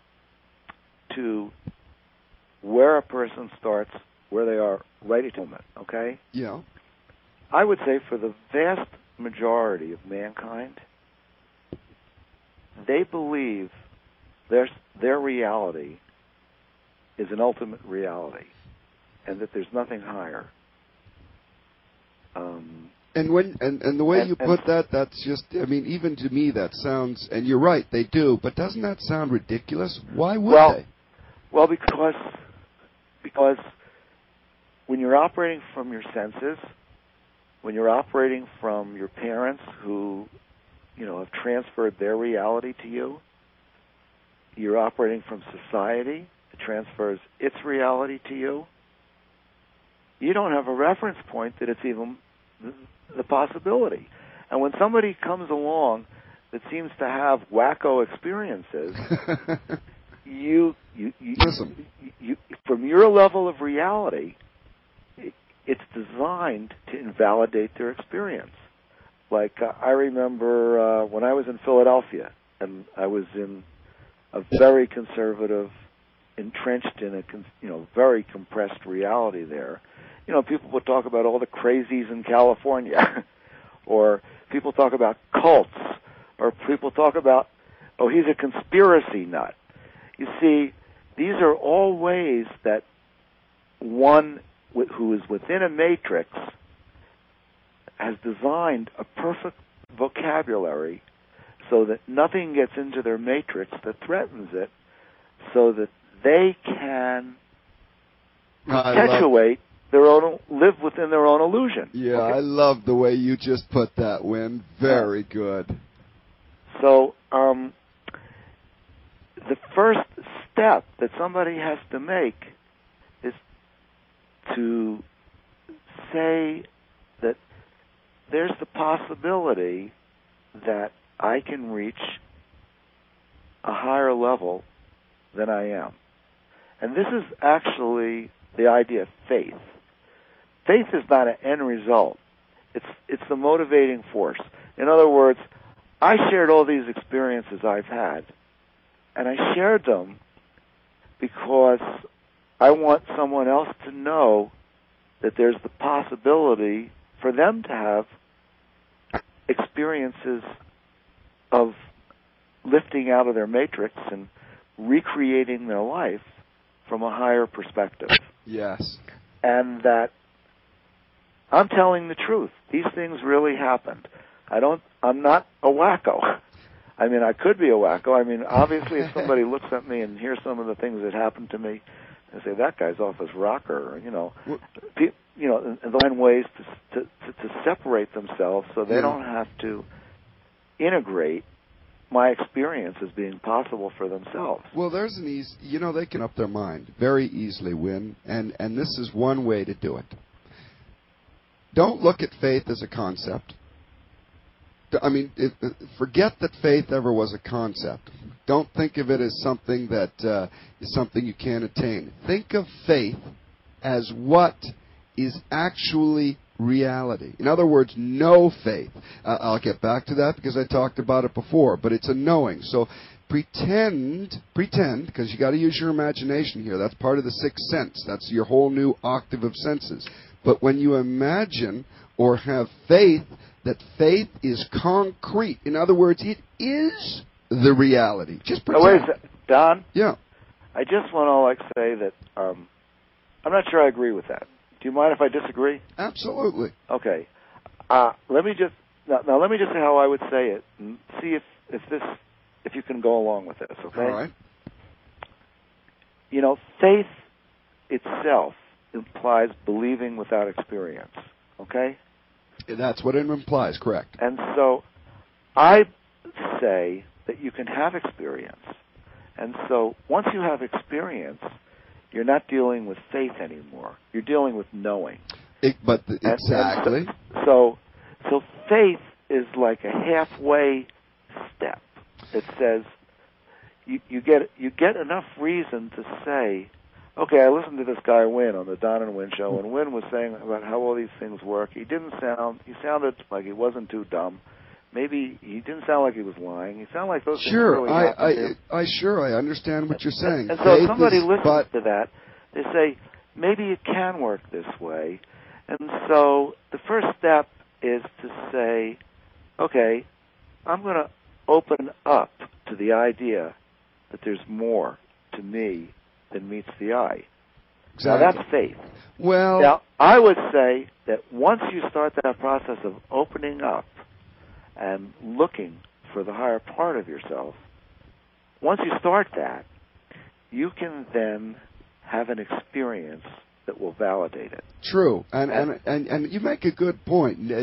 to where a person starts, where they are right at the moment, okay? Yeah. I would say for the vast majority of mankind, they believe their reality is an ultimate reality, and that there's nothing higher. And the way you put that's just, I mean, even to me that sounds, and you're right, they do, but doesn't that sound ridiculous? Why would they? Well, because when you're operating from your senses, when you're operating from your parents who, have transferred their reality to you, you're operating from society that transfers its reality to you, you don't have a reference point that it's even the possibility. And when somebody comes along that seems to have wacko experiences, you from your level of reality, it's designed to invalidate their experience. Like I remember when I was in Philadelphia, and I was in a very conservative, entrenched in a very compressed reality there. People would talk about all the crazies in California, or people talk about cults, or people talk about, he's a conspiracy nut. You see, these are all ways that one who is within a matrix has designed a perfect vocabulary so that nothing gets into their matrix that threatens it, so that they can perpetuate live within their own illusion. Yeah, okay? I love the way you just put that, Win. Very good. So, the first step that somebody has to make is to say that there's the possibility that I can reach a higher level than I am. And this is actually the idea of faith. Faith is not an end result. It's the motivating force. In other words, I shared all these experiences I've had, and I shared them because I want someone else to know that there's the possibility for them to have experiences of lifting out of their matrix and recreating their life from a higher perspective. Yes. And that I'm telling the truth. These things really happened. I'm not a wacko. I mean, I could be a wacko. I mean, obviously, if somebody looks at me and hears some of the things that happened to me, they say, that guy's off his rocker, and they'll find ways to separate themselves so they don't have to integrate my experience as being possible for themselves. Well, there's an they can up their mind very easily, Win, and this is one way to do it. Don't look at faith as a concept. I mean, forget that faith ever was a concept. Don't think of it as something that is something you can't attain. Think of faith as what is actually reality. In other words, know faith. I'll get back to that because I talked about it before, but it's a knowing. So pretend, because you got to use your imagination here. That's part of the sixth sense. That's your whole new octave of senses. But when you imagine or have faith, that faith is concrete. In other words, it is the reality. Just pretend. Wait a second. Don? Yeah. I just want to say that I'm not sure I agree with that. Do you mind if I disagree? Absolutely. Okay. Let me just say how I would say it and see if you can go along with this, okay? All right. Faith itself implies believing without experience, okay? That's what it implies, correct. And so I say that you can have experience. And so once you have experience, you're not dealing with faith anymore. You're dealing with knowing. Exactly. So faith is like a halfway step. It says you get enough reason to say, okay, I listened to this guy Win on the Don and Win show, and Win was saying about how all these things work. He sounded like he wasn't too dumb. Maybe he didn't sound like he was lying. He sounded like those things really happened to him. I understand what you're saying. And so if somebody listens to that, they say, maybe it can work this way. And so the first step is to say, okay, I'm going to open up to the idea that there's more to me than meets the eye. Exactly. Now, that's faith. Well, now, I would say that once you start that process of opening up and looking for the higher part of yourself, once you start that, you can then have an experience that will validate it. True, and you make a good point. In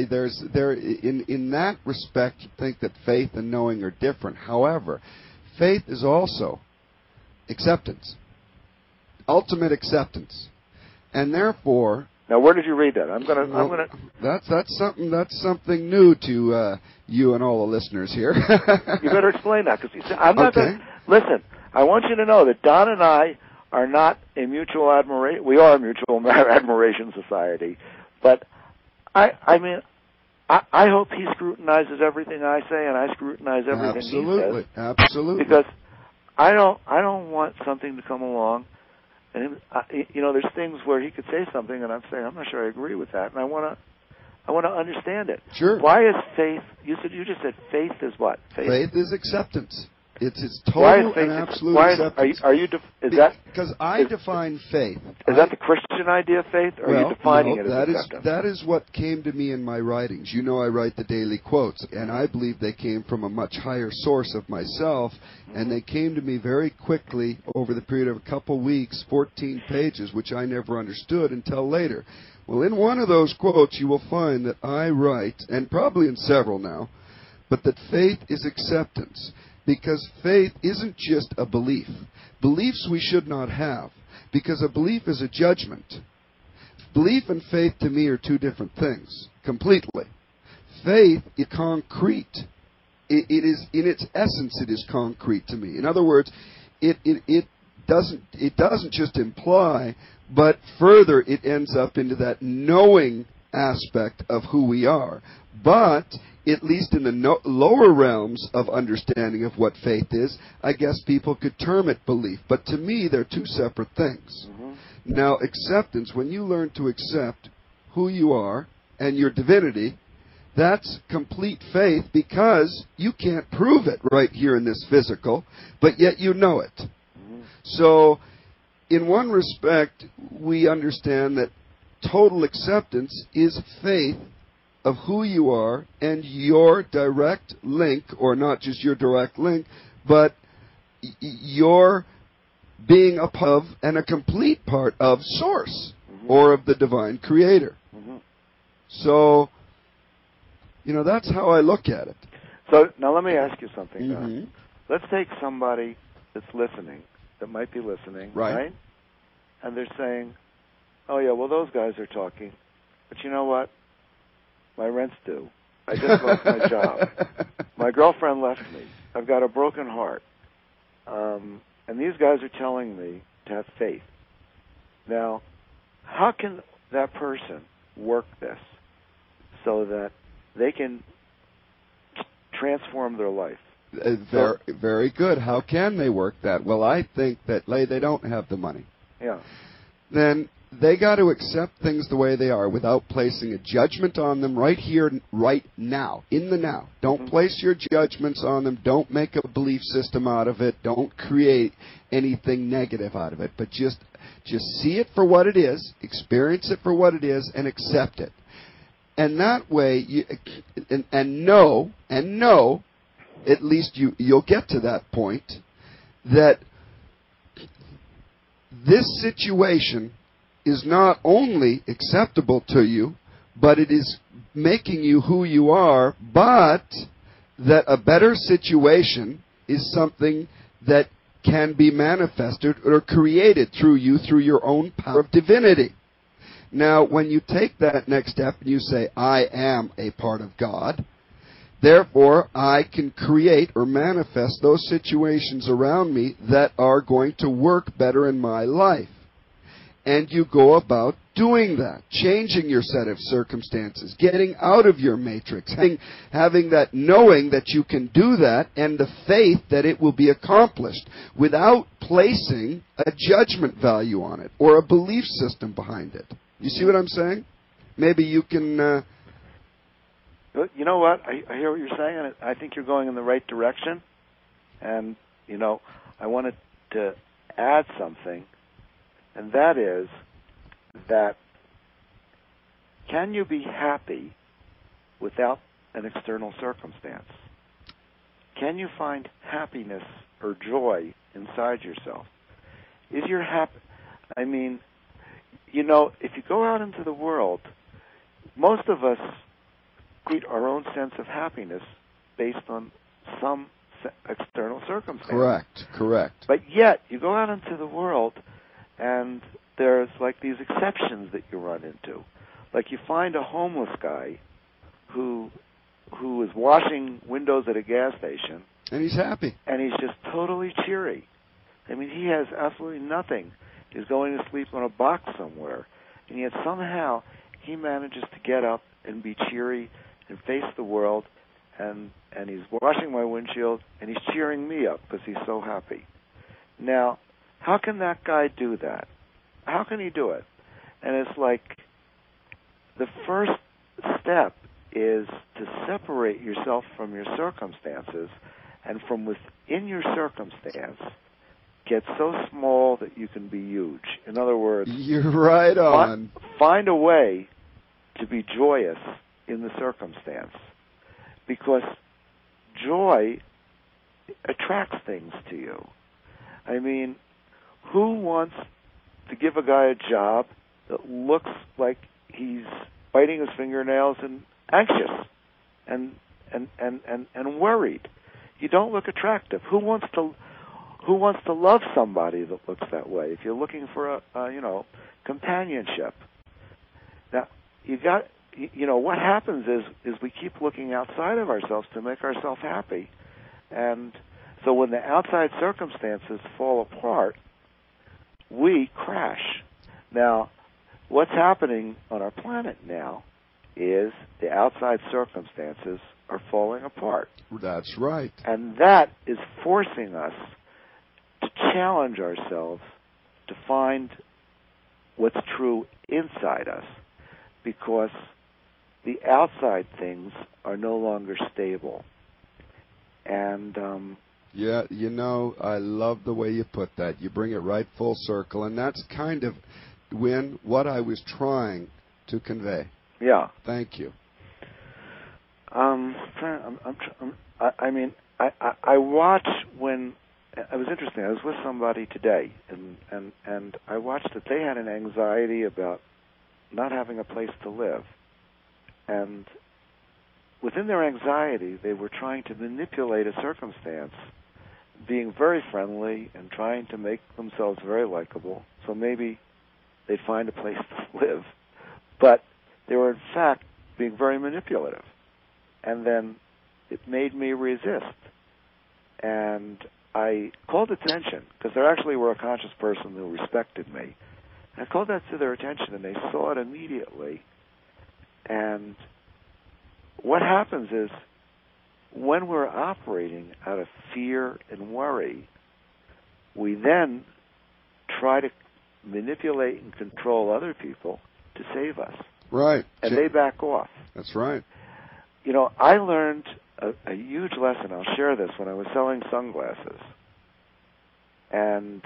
that respect, you think that faith and knowing are different. However, faith is also acceptance. Ultimate acceptance, and therefore. Now, where did you read that? I'm gonna. That's something new to you and all the listeners here. You better explain that, because I'm not. Okay. Listen, I want you to know that Don and I are not a mutual admiration. We are a mutual admiration society, but I hope he scrutinizes everything I say, and I scrutinize everything he says. Absolutely. Because I don't want something to come along. And there's things where he could say something, and I'm saying, I'm not sure I agree with that, and I want to understand it. Sure. Why is faith? You just said faith is what? Faith is acceptance. It's total and absolute acceptance. Because I define faith. Is that the Christian idea of faith, or are you defining it as acceptance? That is what came to me in my writings. You know, I write the daily quotes, and I believe they came from a much higher source of myself, and they came to me very quickly over the period of a couple weeks, 14 pages, which I never understood until later. Well, in one of those quotes, you will find that I write, and probably in several now, but that faith is acceptance. Because faith isn't just a belief. Beliefs we should not have, because a belief is a judgment. Belief and faith to me are two different things, completely. Faith is concrete. It is, in its essence, it is concrete to me. In other words, it doesn't just imply, but further it ends up into that knowing aspect of who we are. But at least in the lower realms of understanding of what faith is, I guess people could term it belief. But to me, they're two separate things. Mm-hmm. Now, acceptance, when you learn to accept who you are and your divinity, that's complete faith, because you can't prove it right here in this physical, but yet you know it. Mm-hmm. So, in one respect, we understand that total acceptance is faith of who you are and your direct link, or not just your direct link, but your being a part of and a complete part of Source, or of the Divine Creator. So, that's how I look at it. So now let me ask you something, Don. Let's take somebody that's listening, that might be listening, right? And they're saying, oh, yeah, well, those guys are talking. But you know what? My rent's due. I just lost my job. My girlfriend left me. I've got a broken heart. And these guys are telling me to have faith. Now, how can that person work this so that they can transform their life? Very good. How can they work that? Well, I think that they don't have the money. Yeah. Then they got to accept things the way they are without placing a judgment on them right here, right now, in the now. Don't place your judgments on them. Don't make a belief system out of it. Don't create anything negative out of it. But just see it for what it is, experience it for what it is, and accept it. And that way, know, at least you'll get to that point, that this situation is not only acceptable to you, but it is making you who you are, but that a better situation is something that can be manifested or created through you, through your own power of divinity. Now, when you take that next step and you say, I am a part of God, therefore I can create or manifest those situations around me that are going to work better in my life. And you go about doing that, changing your set of circumstances, getting out of your matrix, having that knowing that you can do that, and the faith that it will be accomplished without placing a judgment value on it or a belief system behind it. You see what I'm saying? Maybe you can... You know what? I hear what you're saying, and I think you're going in the right direction. And, I wanted to add something. And that is that can you be happy without an external circumstance? Can you find happiness or joy inside yourself? Is your if you go out into the world, most of us create our own sense of happiness based on some external circumstance. Correct. But yet, you go out into the world, and there's like these exceptions that you run into. Like you find a homeless guy who is washing windows at a gas station. And he's happy. And he's just totally cheery. I mean, he has absolutely nothing. He's going to sleep on a box somewhere. And yet somehow he manages to get up and be cheery and face the world. And he's washing my windshield, and he's cheering me up because he's so happy. Now, how can that guy do that? How can he do it? And it's like the first step is to separate yourself from your circumstances, and from within your circumstance, get so small that you can be huge. In other words, you're right on. Find a way to be joyous in the circumstance, because joy attracts things to you. I mean, who wants to give a guy a job that looks like he's biting his fingernails and anxious and worried? You don't look attractive. Who wants to love somebody that looks that way? If you're looking for a companionship. Now, what happens is we keep looking outside of ourselves to make ourselves happy. And so when the outside circumstances fall apart, we crash. Now, what's happening on our planet now is the outside circumstances are falling apart. That's right. And that is forcing us to challenge ourselves to find what's true inside us, because the outside things are no longer stable. And yeah, I love the way you put that. You bring it right full circle, and that's kind of what I was trying to convey. Yeah. Thank you. I mean, I watch when it was interesting. I was with somebody today, and I watched that they had an anxiety about not having a place to live, and within their anxiety, they were trying to manipulate a circumstance, being very friendly and trying to make themselves very likable. So maybe they'd find a place to live, but they were in fact being very manipulative. And then it made me resist. And I called attention, because there actually were a conscious person who respected me. I called that to their attention, and they saw it immediately. And what happens is, when we're operating out of fear and worry, we then try to manipulate and control other people to save us. Right. And they back off. That's right. You know, I learned a huge lesson. I'll share this when I was selling sunglasses. And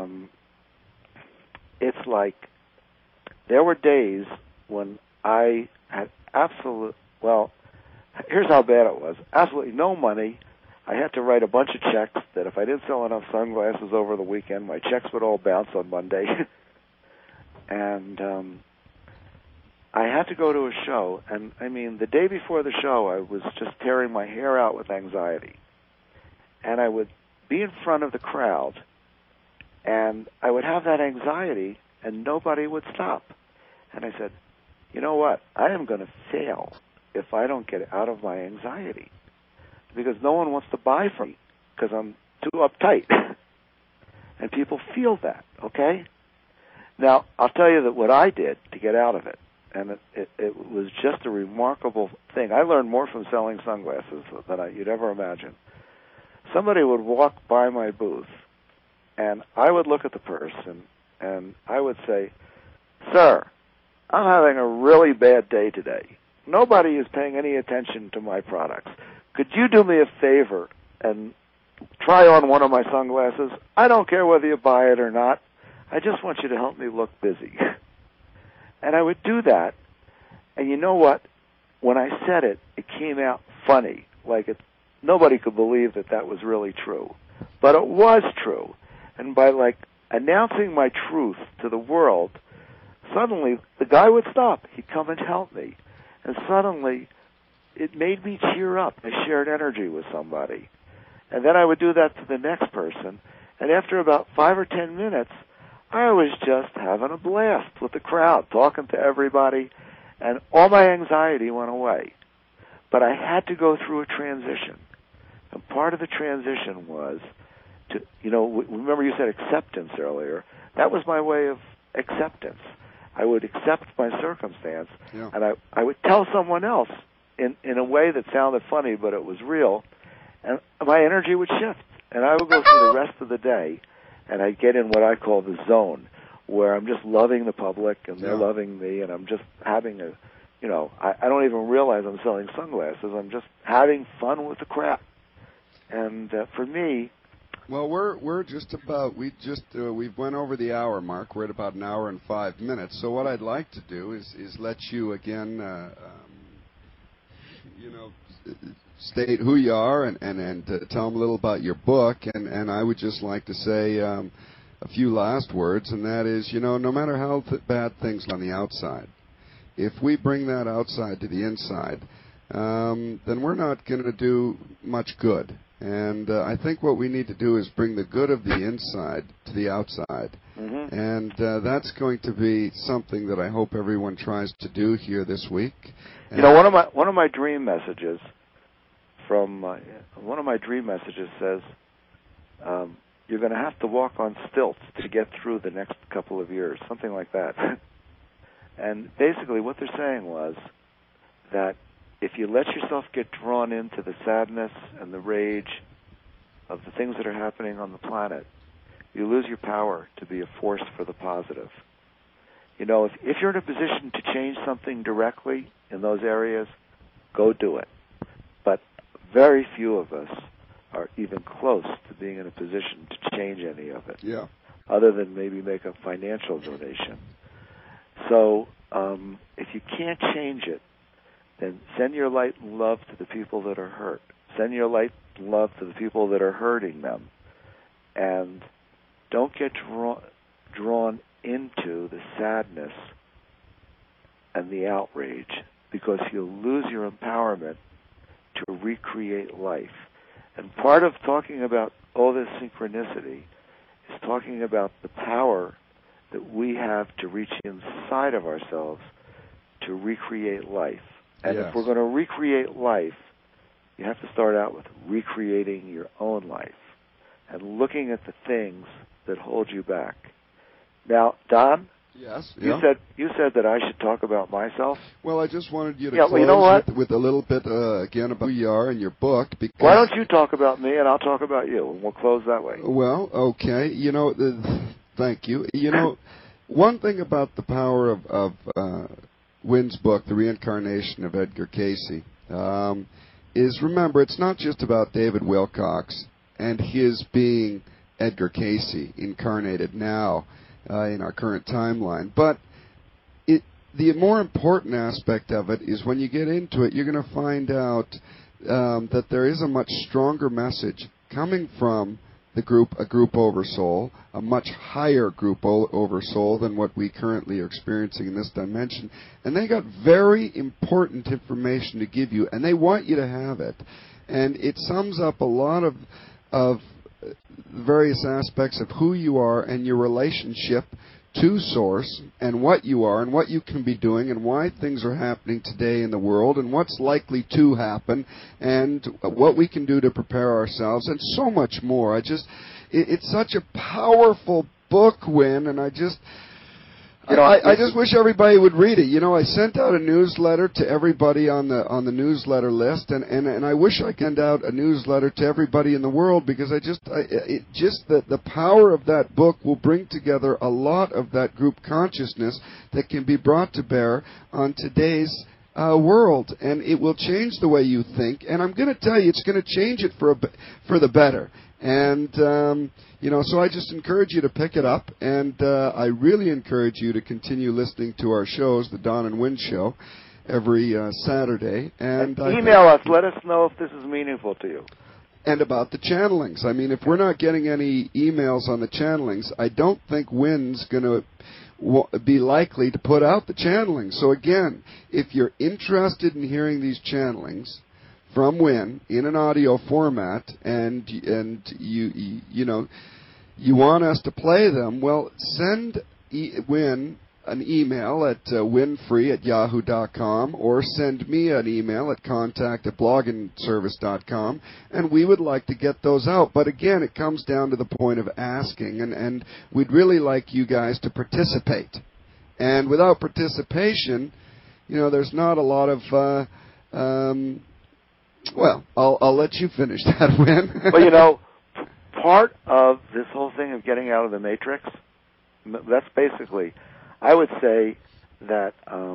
it's like there were days when I had here's how bad it was. Absolutely no money. I had to write a bunch of checks that if I didn't sell enough sunglasses over the weekend, my checks would all bounce on Monday. And I had to go to a show, and I mean, the day before the show, I was just tearing my hair out with anxiety. And I would be in front of the crowd, and I would have that anxiety, and nobody would stop. And I said, you know what? I am going to fail if I don't get out of my anxiety, because no one wants to buy from me because I'm too uptight. And people feel that, okay? Now, I'll tell you that what I did to get out of it, and it was just a remarkable thing. I learned more from selling sunglasses than you'd ever imagine. Somebody would walk by my booth, and I would look at the person, and I would say, sir, I'm having a really bad day today. Nobody is paying any attention to my products. Could you do me a favor and try on one of my sunglasses? I don't care whether you buy it or not. I just want you to help me look busy. And I would do that, and you know what? When I said it, it came out funny. Nobody could believe that was really true. But it was true. And by, announcing my truth to the world, suddenly the guy would stop. He'd come and help me. And suddenly it made me cheer up. I shared energy with somebody. And then I would do that to the next person. And after about 5 or 10 minutes, I was just having a blast with the crowd, talking to everybody, and all my anxiety went away. But I had to go through a transition. And part of the transition was to, remember you said acceptance earlier. That was my way of acceptance. I would accept my circumstance, yeah. And I would tell someone else in a way that sounded funny, but it was real, and my energy would shift. And I would go through the rest of the day, and I'd get in what I call the zone, where I'm just loving the public, and they're loving me, and I'm just having I don't even realize I'm selling sunglasses. I'm just having fun with the crowd. And for me... Well, we're just about, we've went over the hour mark. We're at about an hour and 5 minutes. So what I'd like to do is let you again, state who you are and tell them a little about your book. And I would just like to say a few last words, and that is, no matter how bad things on the outside, if we bring that outside to the inside, then we're not going to do much good. And I think what we need to do is bring the good of the inside to the outside. Mm-hmm. And that's going to be something that I hope everyone tries to do here this week. And one of my dream messages says, you're going to have to walk on stilts to get through the next couple of years, something like that. And basically what they're saying was that if you let yourself get drawn into the sadness and the rage of the things that are happening on the planet, you lose your power to be a force for the positive. If you're in a position to change something directly in those areas, go do it. But very few of us are even close to being in a position to change any of it, other than maybe make a financial donation. So if you can't change it, then send your light and love to the people that are hurt. Send your light and love to the people that are hurting them. And don't get drawn into the sadness and the outrage, because you'll lose your empowerment to recreate life. And part of talking about all this synchronicity is talking about the power that we have to reach inside of ourselves to recreate life. And Yes. if we're going to recreate life, you have to start out with recreating your own life and looking at the things that hold you back. Now, Don, Yes. you said that I should talk about myself. Well, I just wanted you to Yeah, well, you know what? with a little bit again about who you are and your book. Because Why don't you talk about me and I'll talk about you, and we'll close that way. Well, okay. Thank you. One thing about the power of Wynn's book, The Reincarnation of Edgar Cayce, is, remember, it's not just about David Wilcox and his being Edgar Cayce incarnated now in our current timeline, but the more important aspect of it is when you get into it, you're going to find out that there is a much stronger message coming from a group oversoul, a much higher group oversoul than what we currently are experiencing in this dimension. And they got very important information to give you, and they want you to have it. And it sums up a lot of various aspects of who you are and your relationship to Source and what you are and what you can be doing and why things are happening today in the world and what's likely to happen and what we can do to prepare ourselves and so much more. It's such a powerful book, Wynn, and I just wish everybody would read it. I sent out a newsletter to everybody on the newsletter list, and I wish I could send out a newsletter to everybody in the world, because the power of that book will bring together a lot of that group consciousness that can be brought to bear on today's world, and it will change the way you think. And I'm going to tell you, it's going to change it for the better. And, so I just encourage you to pick it up, and I really encourage you to continue listening to our shows, the Don and Wynn Show, every Saturday. And email us. Let us know if this is meaningful to you. And about the channelings. I mean, if we're not getting any emails on the channelings, I don't think Wynn's going to be likely to put out the channelings. So again, if you're interested in hearing these channelings from Wynn in an audio format, and you want us to play them, well, send Wynn an email at winfree@yahoo.com, or send me an email at contact@bloggingservice.com, and we would like to get those out. But again, it comes down to the point of asking, and we'd really like you guys to participate. And without participation, there's not a lot of well, I'll let you finish that, Wynn. Well, part of this whole thing of getting out of the matrix, that's basically, I would say that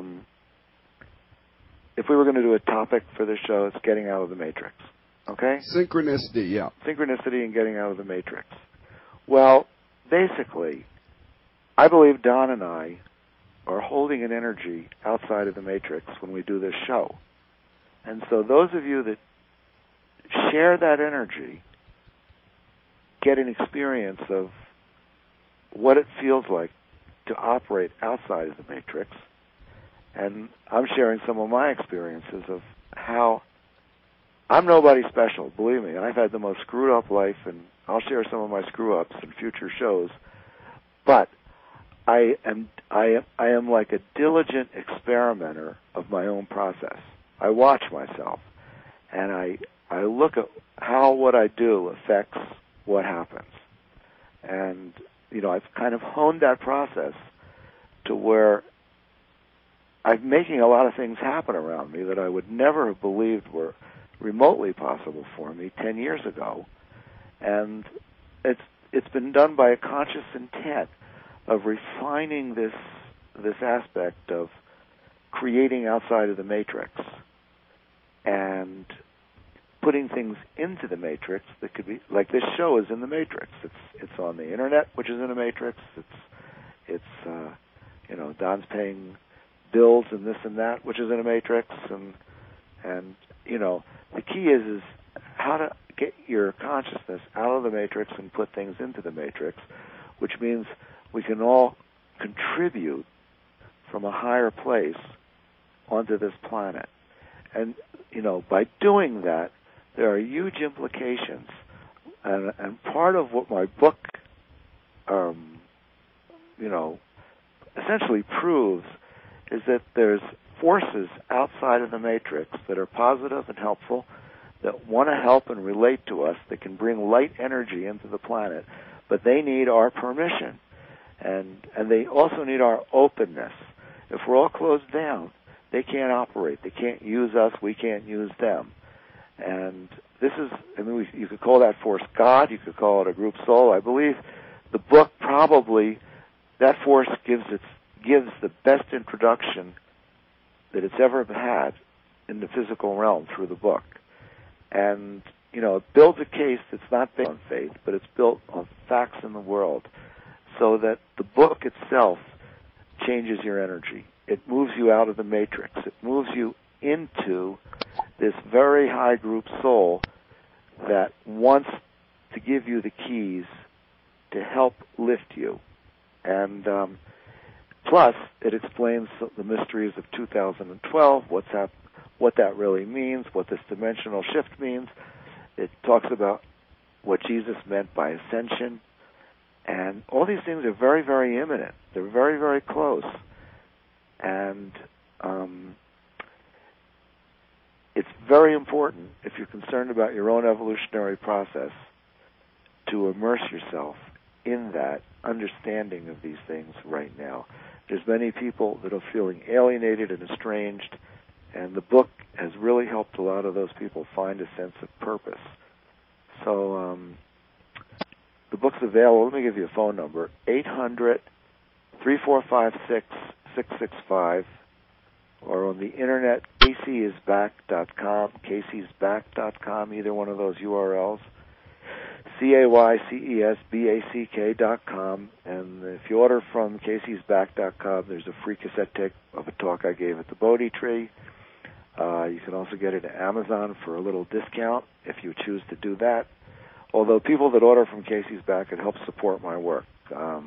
if we were going to do a topic for this show, it's getting out of the matrix. Okay? Synchronicity, yeah. Synchronicity and getting out of the matrix. Well, basically, I believe Don and I are holding an energy outside of the matrix when we do this show. And so those of you that share that energy get an experience of what it feels like to operate outside of the matrix. And I'm sharing some of my experiences of how I'm nobody special, believe me. I've had the most screwed up life, and I'll share some of my screw-ups in future shows. But I am like a diligent experimenter of my own process. I watch myself, and I look at how what I do affects what happens. And, I've kind of honed that process to where I'm making a lot of things happen around me that I would never have believed were remotely possible for me 10 years ago. And it's been done by a conscious intent of refining this aspect of creating outside of the matrix and putting things into the matrix that could be, like this show is in the matrix. It's on the internet, which is in a matrix. It's Don's paying bills and this and that, which is in a matrix, and And, the key is how to get your consciousness out of the matrix and put things into the matrix, which means we can all contribute from a higher place onto this planet. And, by doing that, there are huge implications. And part of what my book, essentially proves is that there's forces outside of the matrix that are positive and helpful, that want to help and relate to us, that can bring light energy into the planet, but they need our permission. And they also need our openness. If we're all closed down, they can't operate. They can't use us. We can't use them. And this is, you could call that force God. You could call it a group soul. I believe the book probably, that force gives the best introduction that it's ever had in the physical realm through the book. And, it builds a case that's not based on faith, but it's built on facts in the world, so that the book itself changes your energy. It moves you out of the matrix. It moves you into this very high group soul that wants to give you the keys to help lift you. And plus, it explains the mysteries of 2012, what that really means, what this dimensional shift means. It talks about what Jesus meant by ascension. And all these things are very, very imminent. They're very, very close. And it's very important, if you're concerned about your own evolutionary process, to immerse yourself in that understanding of these things right now. There's many people that are feeling alienated and estranged, and the book has really helped a lot of those people find a sense of purpose. So the book's available. Let me give you a phone number, 800-3456-665, or on the internet, CaseyIsBack.com, CaseyIsBack.com, either one of those URLs, CaseyIsBack.com, and if you order from CaseyIsBack.com, there's a free cassette tape of a talk I gave at the Bodhi Tree. You can also get it at Amazon for a little discount if you choose to do that. Although people that order from Casey's Back, it helps support my work. As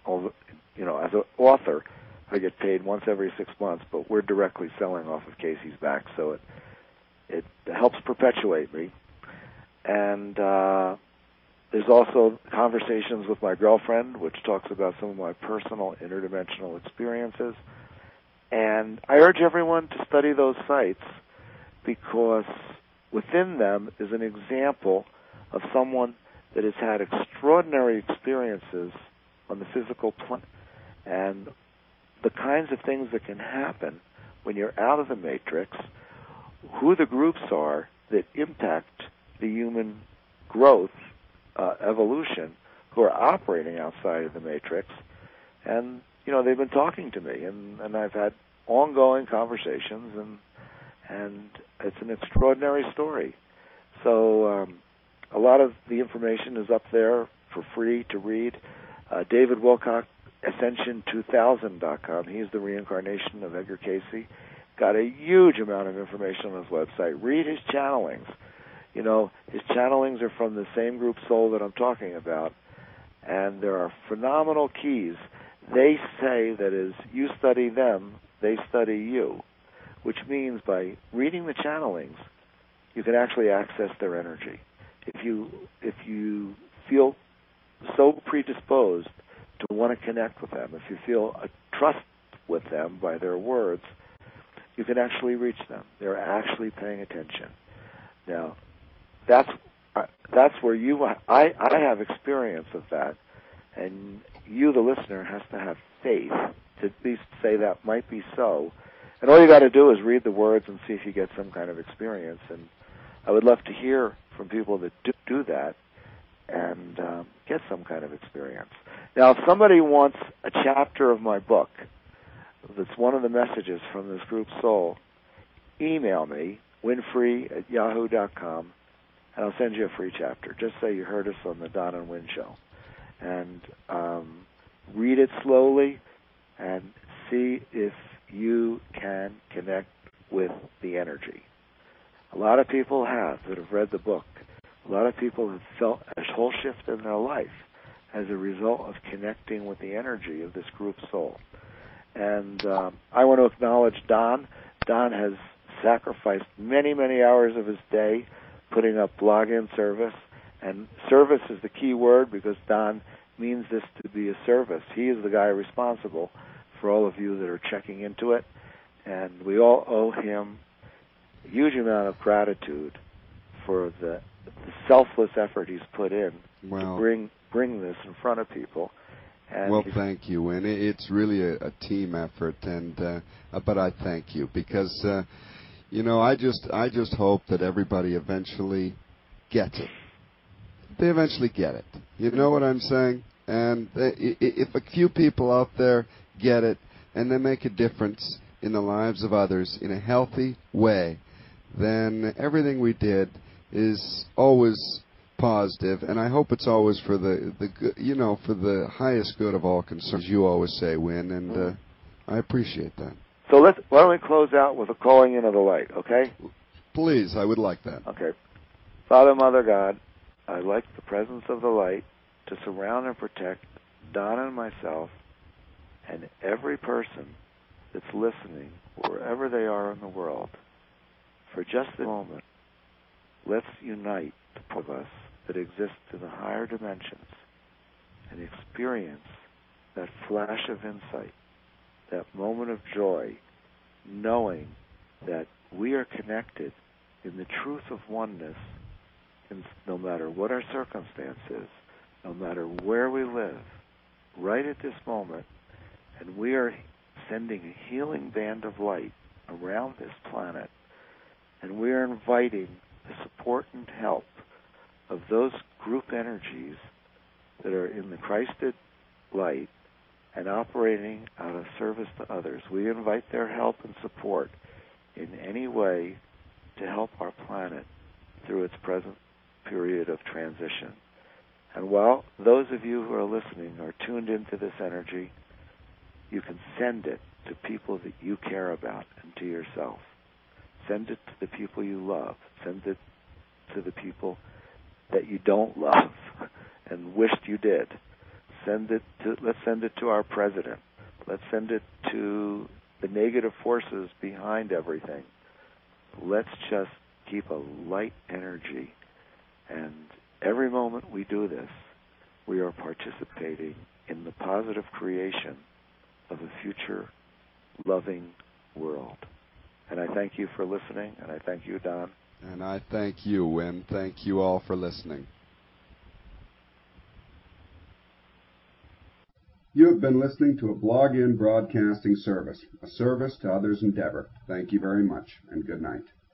an author, I get paid once every 6 months, but we're directly selling off of Casey's Back, so it helps perpetuate me. And there's also Conversations with My Girlfriend, which talks about some of my personal interdimensional experiences. And I urge everyone to study those sites, because within them is an example of someone that has had extraordinary experiences on the physical plane, and the kinds of things that can happen when you're out of the matrix, who the groups are that impact the human growth, evolution, who are operating outside of the matrix. And, they've been talking to me, and I've had ongoing conversations, and it's an extraordinary story. So a lot of the information is up there for free to read. David Wilcock, Ascension2000.com. He's the reincarnation of Edgar Cayce. Got a huge amount of information on his website. Read his channelings. His channelings are from the same group soul that I'm talking about, and there are phenomenal keys. They say that as you study them, they study you, which means by reading the channelings, you can actually access their energy. If you feel so predisposed to want to connect with them, if you feel a trust with them by their words, you can actually reach them. They're actually paying attention. Now, that's where I have experience of that, and you, the listener, has to have faith to at least say that might be so. And all you got to do is read the words and see if you get some kind of experience. And I would love to hear from people that do that and get some kind of experience. Now, if somebody wants a chapter of my book that's one of the messages from this group soul, email me, winfrey@yahoo.com, and I'll send you a free chapter. Just say you heard us on the Don and Win show. And read it slowly and see if you can connect with the energy. A lot of people have that have read the book. A lot of people have felt a whole shift in their life as a result of connecting with the energy of this group soul. And I want to acknowledge Don. Don has sacrificed many, many hours of his day putting up blog-in service. And service is the key word because Don means this to be a service. He is the guy responsible for all of you that are checking into it. And we all owe him a huge amount of gratitude for the selfless effort he's put in to bring this in front of people. And well, thank you, and it's really a team effort, and but I thank you because I just hope that everybody eventually gets it. They eventually get it. You know what I'm saying? And if a few people out there get it and they make a difference in the lives of others in a healthy way, then everything we did is always positive, and I hope it's always for the for the highest good of all concerned, as you always say, Win, and I appreciate that. So why don't we close out with a calling in of the light, okay? Please, I would like that. Okay. Father, Mother, God, I'd like the presence of the light to surround and protect Don and myself and every person that's listening, wherever they are in the world. For just a moment, let's unite the part of us that exists in the higher dimensions and experience that flash of insight, that moment of joy, knowing that we are connected in the truth of oneness, and no matter what our circumstance is, no matter where we live, right at this moment, and we are sending a healing band of light around this planet, and we are inviting the support and help of those group energies that are in the Christed light and operating out of service to others. We invite their help and support in any way to help our planet through its present period of transition. And while those of you who are listening are tuned into this energy, you can send it to people that you care about and to yourself. Send it to the people you love. Send it to the people that you don't love and wished you did. Let's send it to our president. Let's send it to the negative forces behind everything. Let's just keep a light energy. And every moment we do this, we are participating in the positive creation of a future loving world. And I thank you for listening, and I thank you, Don. And I thank you, and thank you all for listening. You have been listening to a blog-in broadcasting service, a service to others' endeavor. Thank you very much, and good night.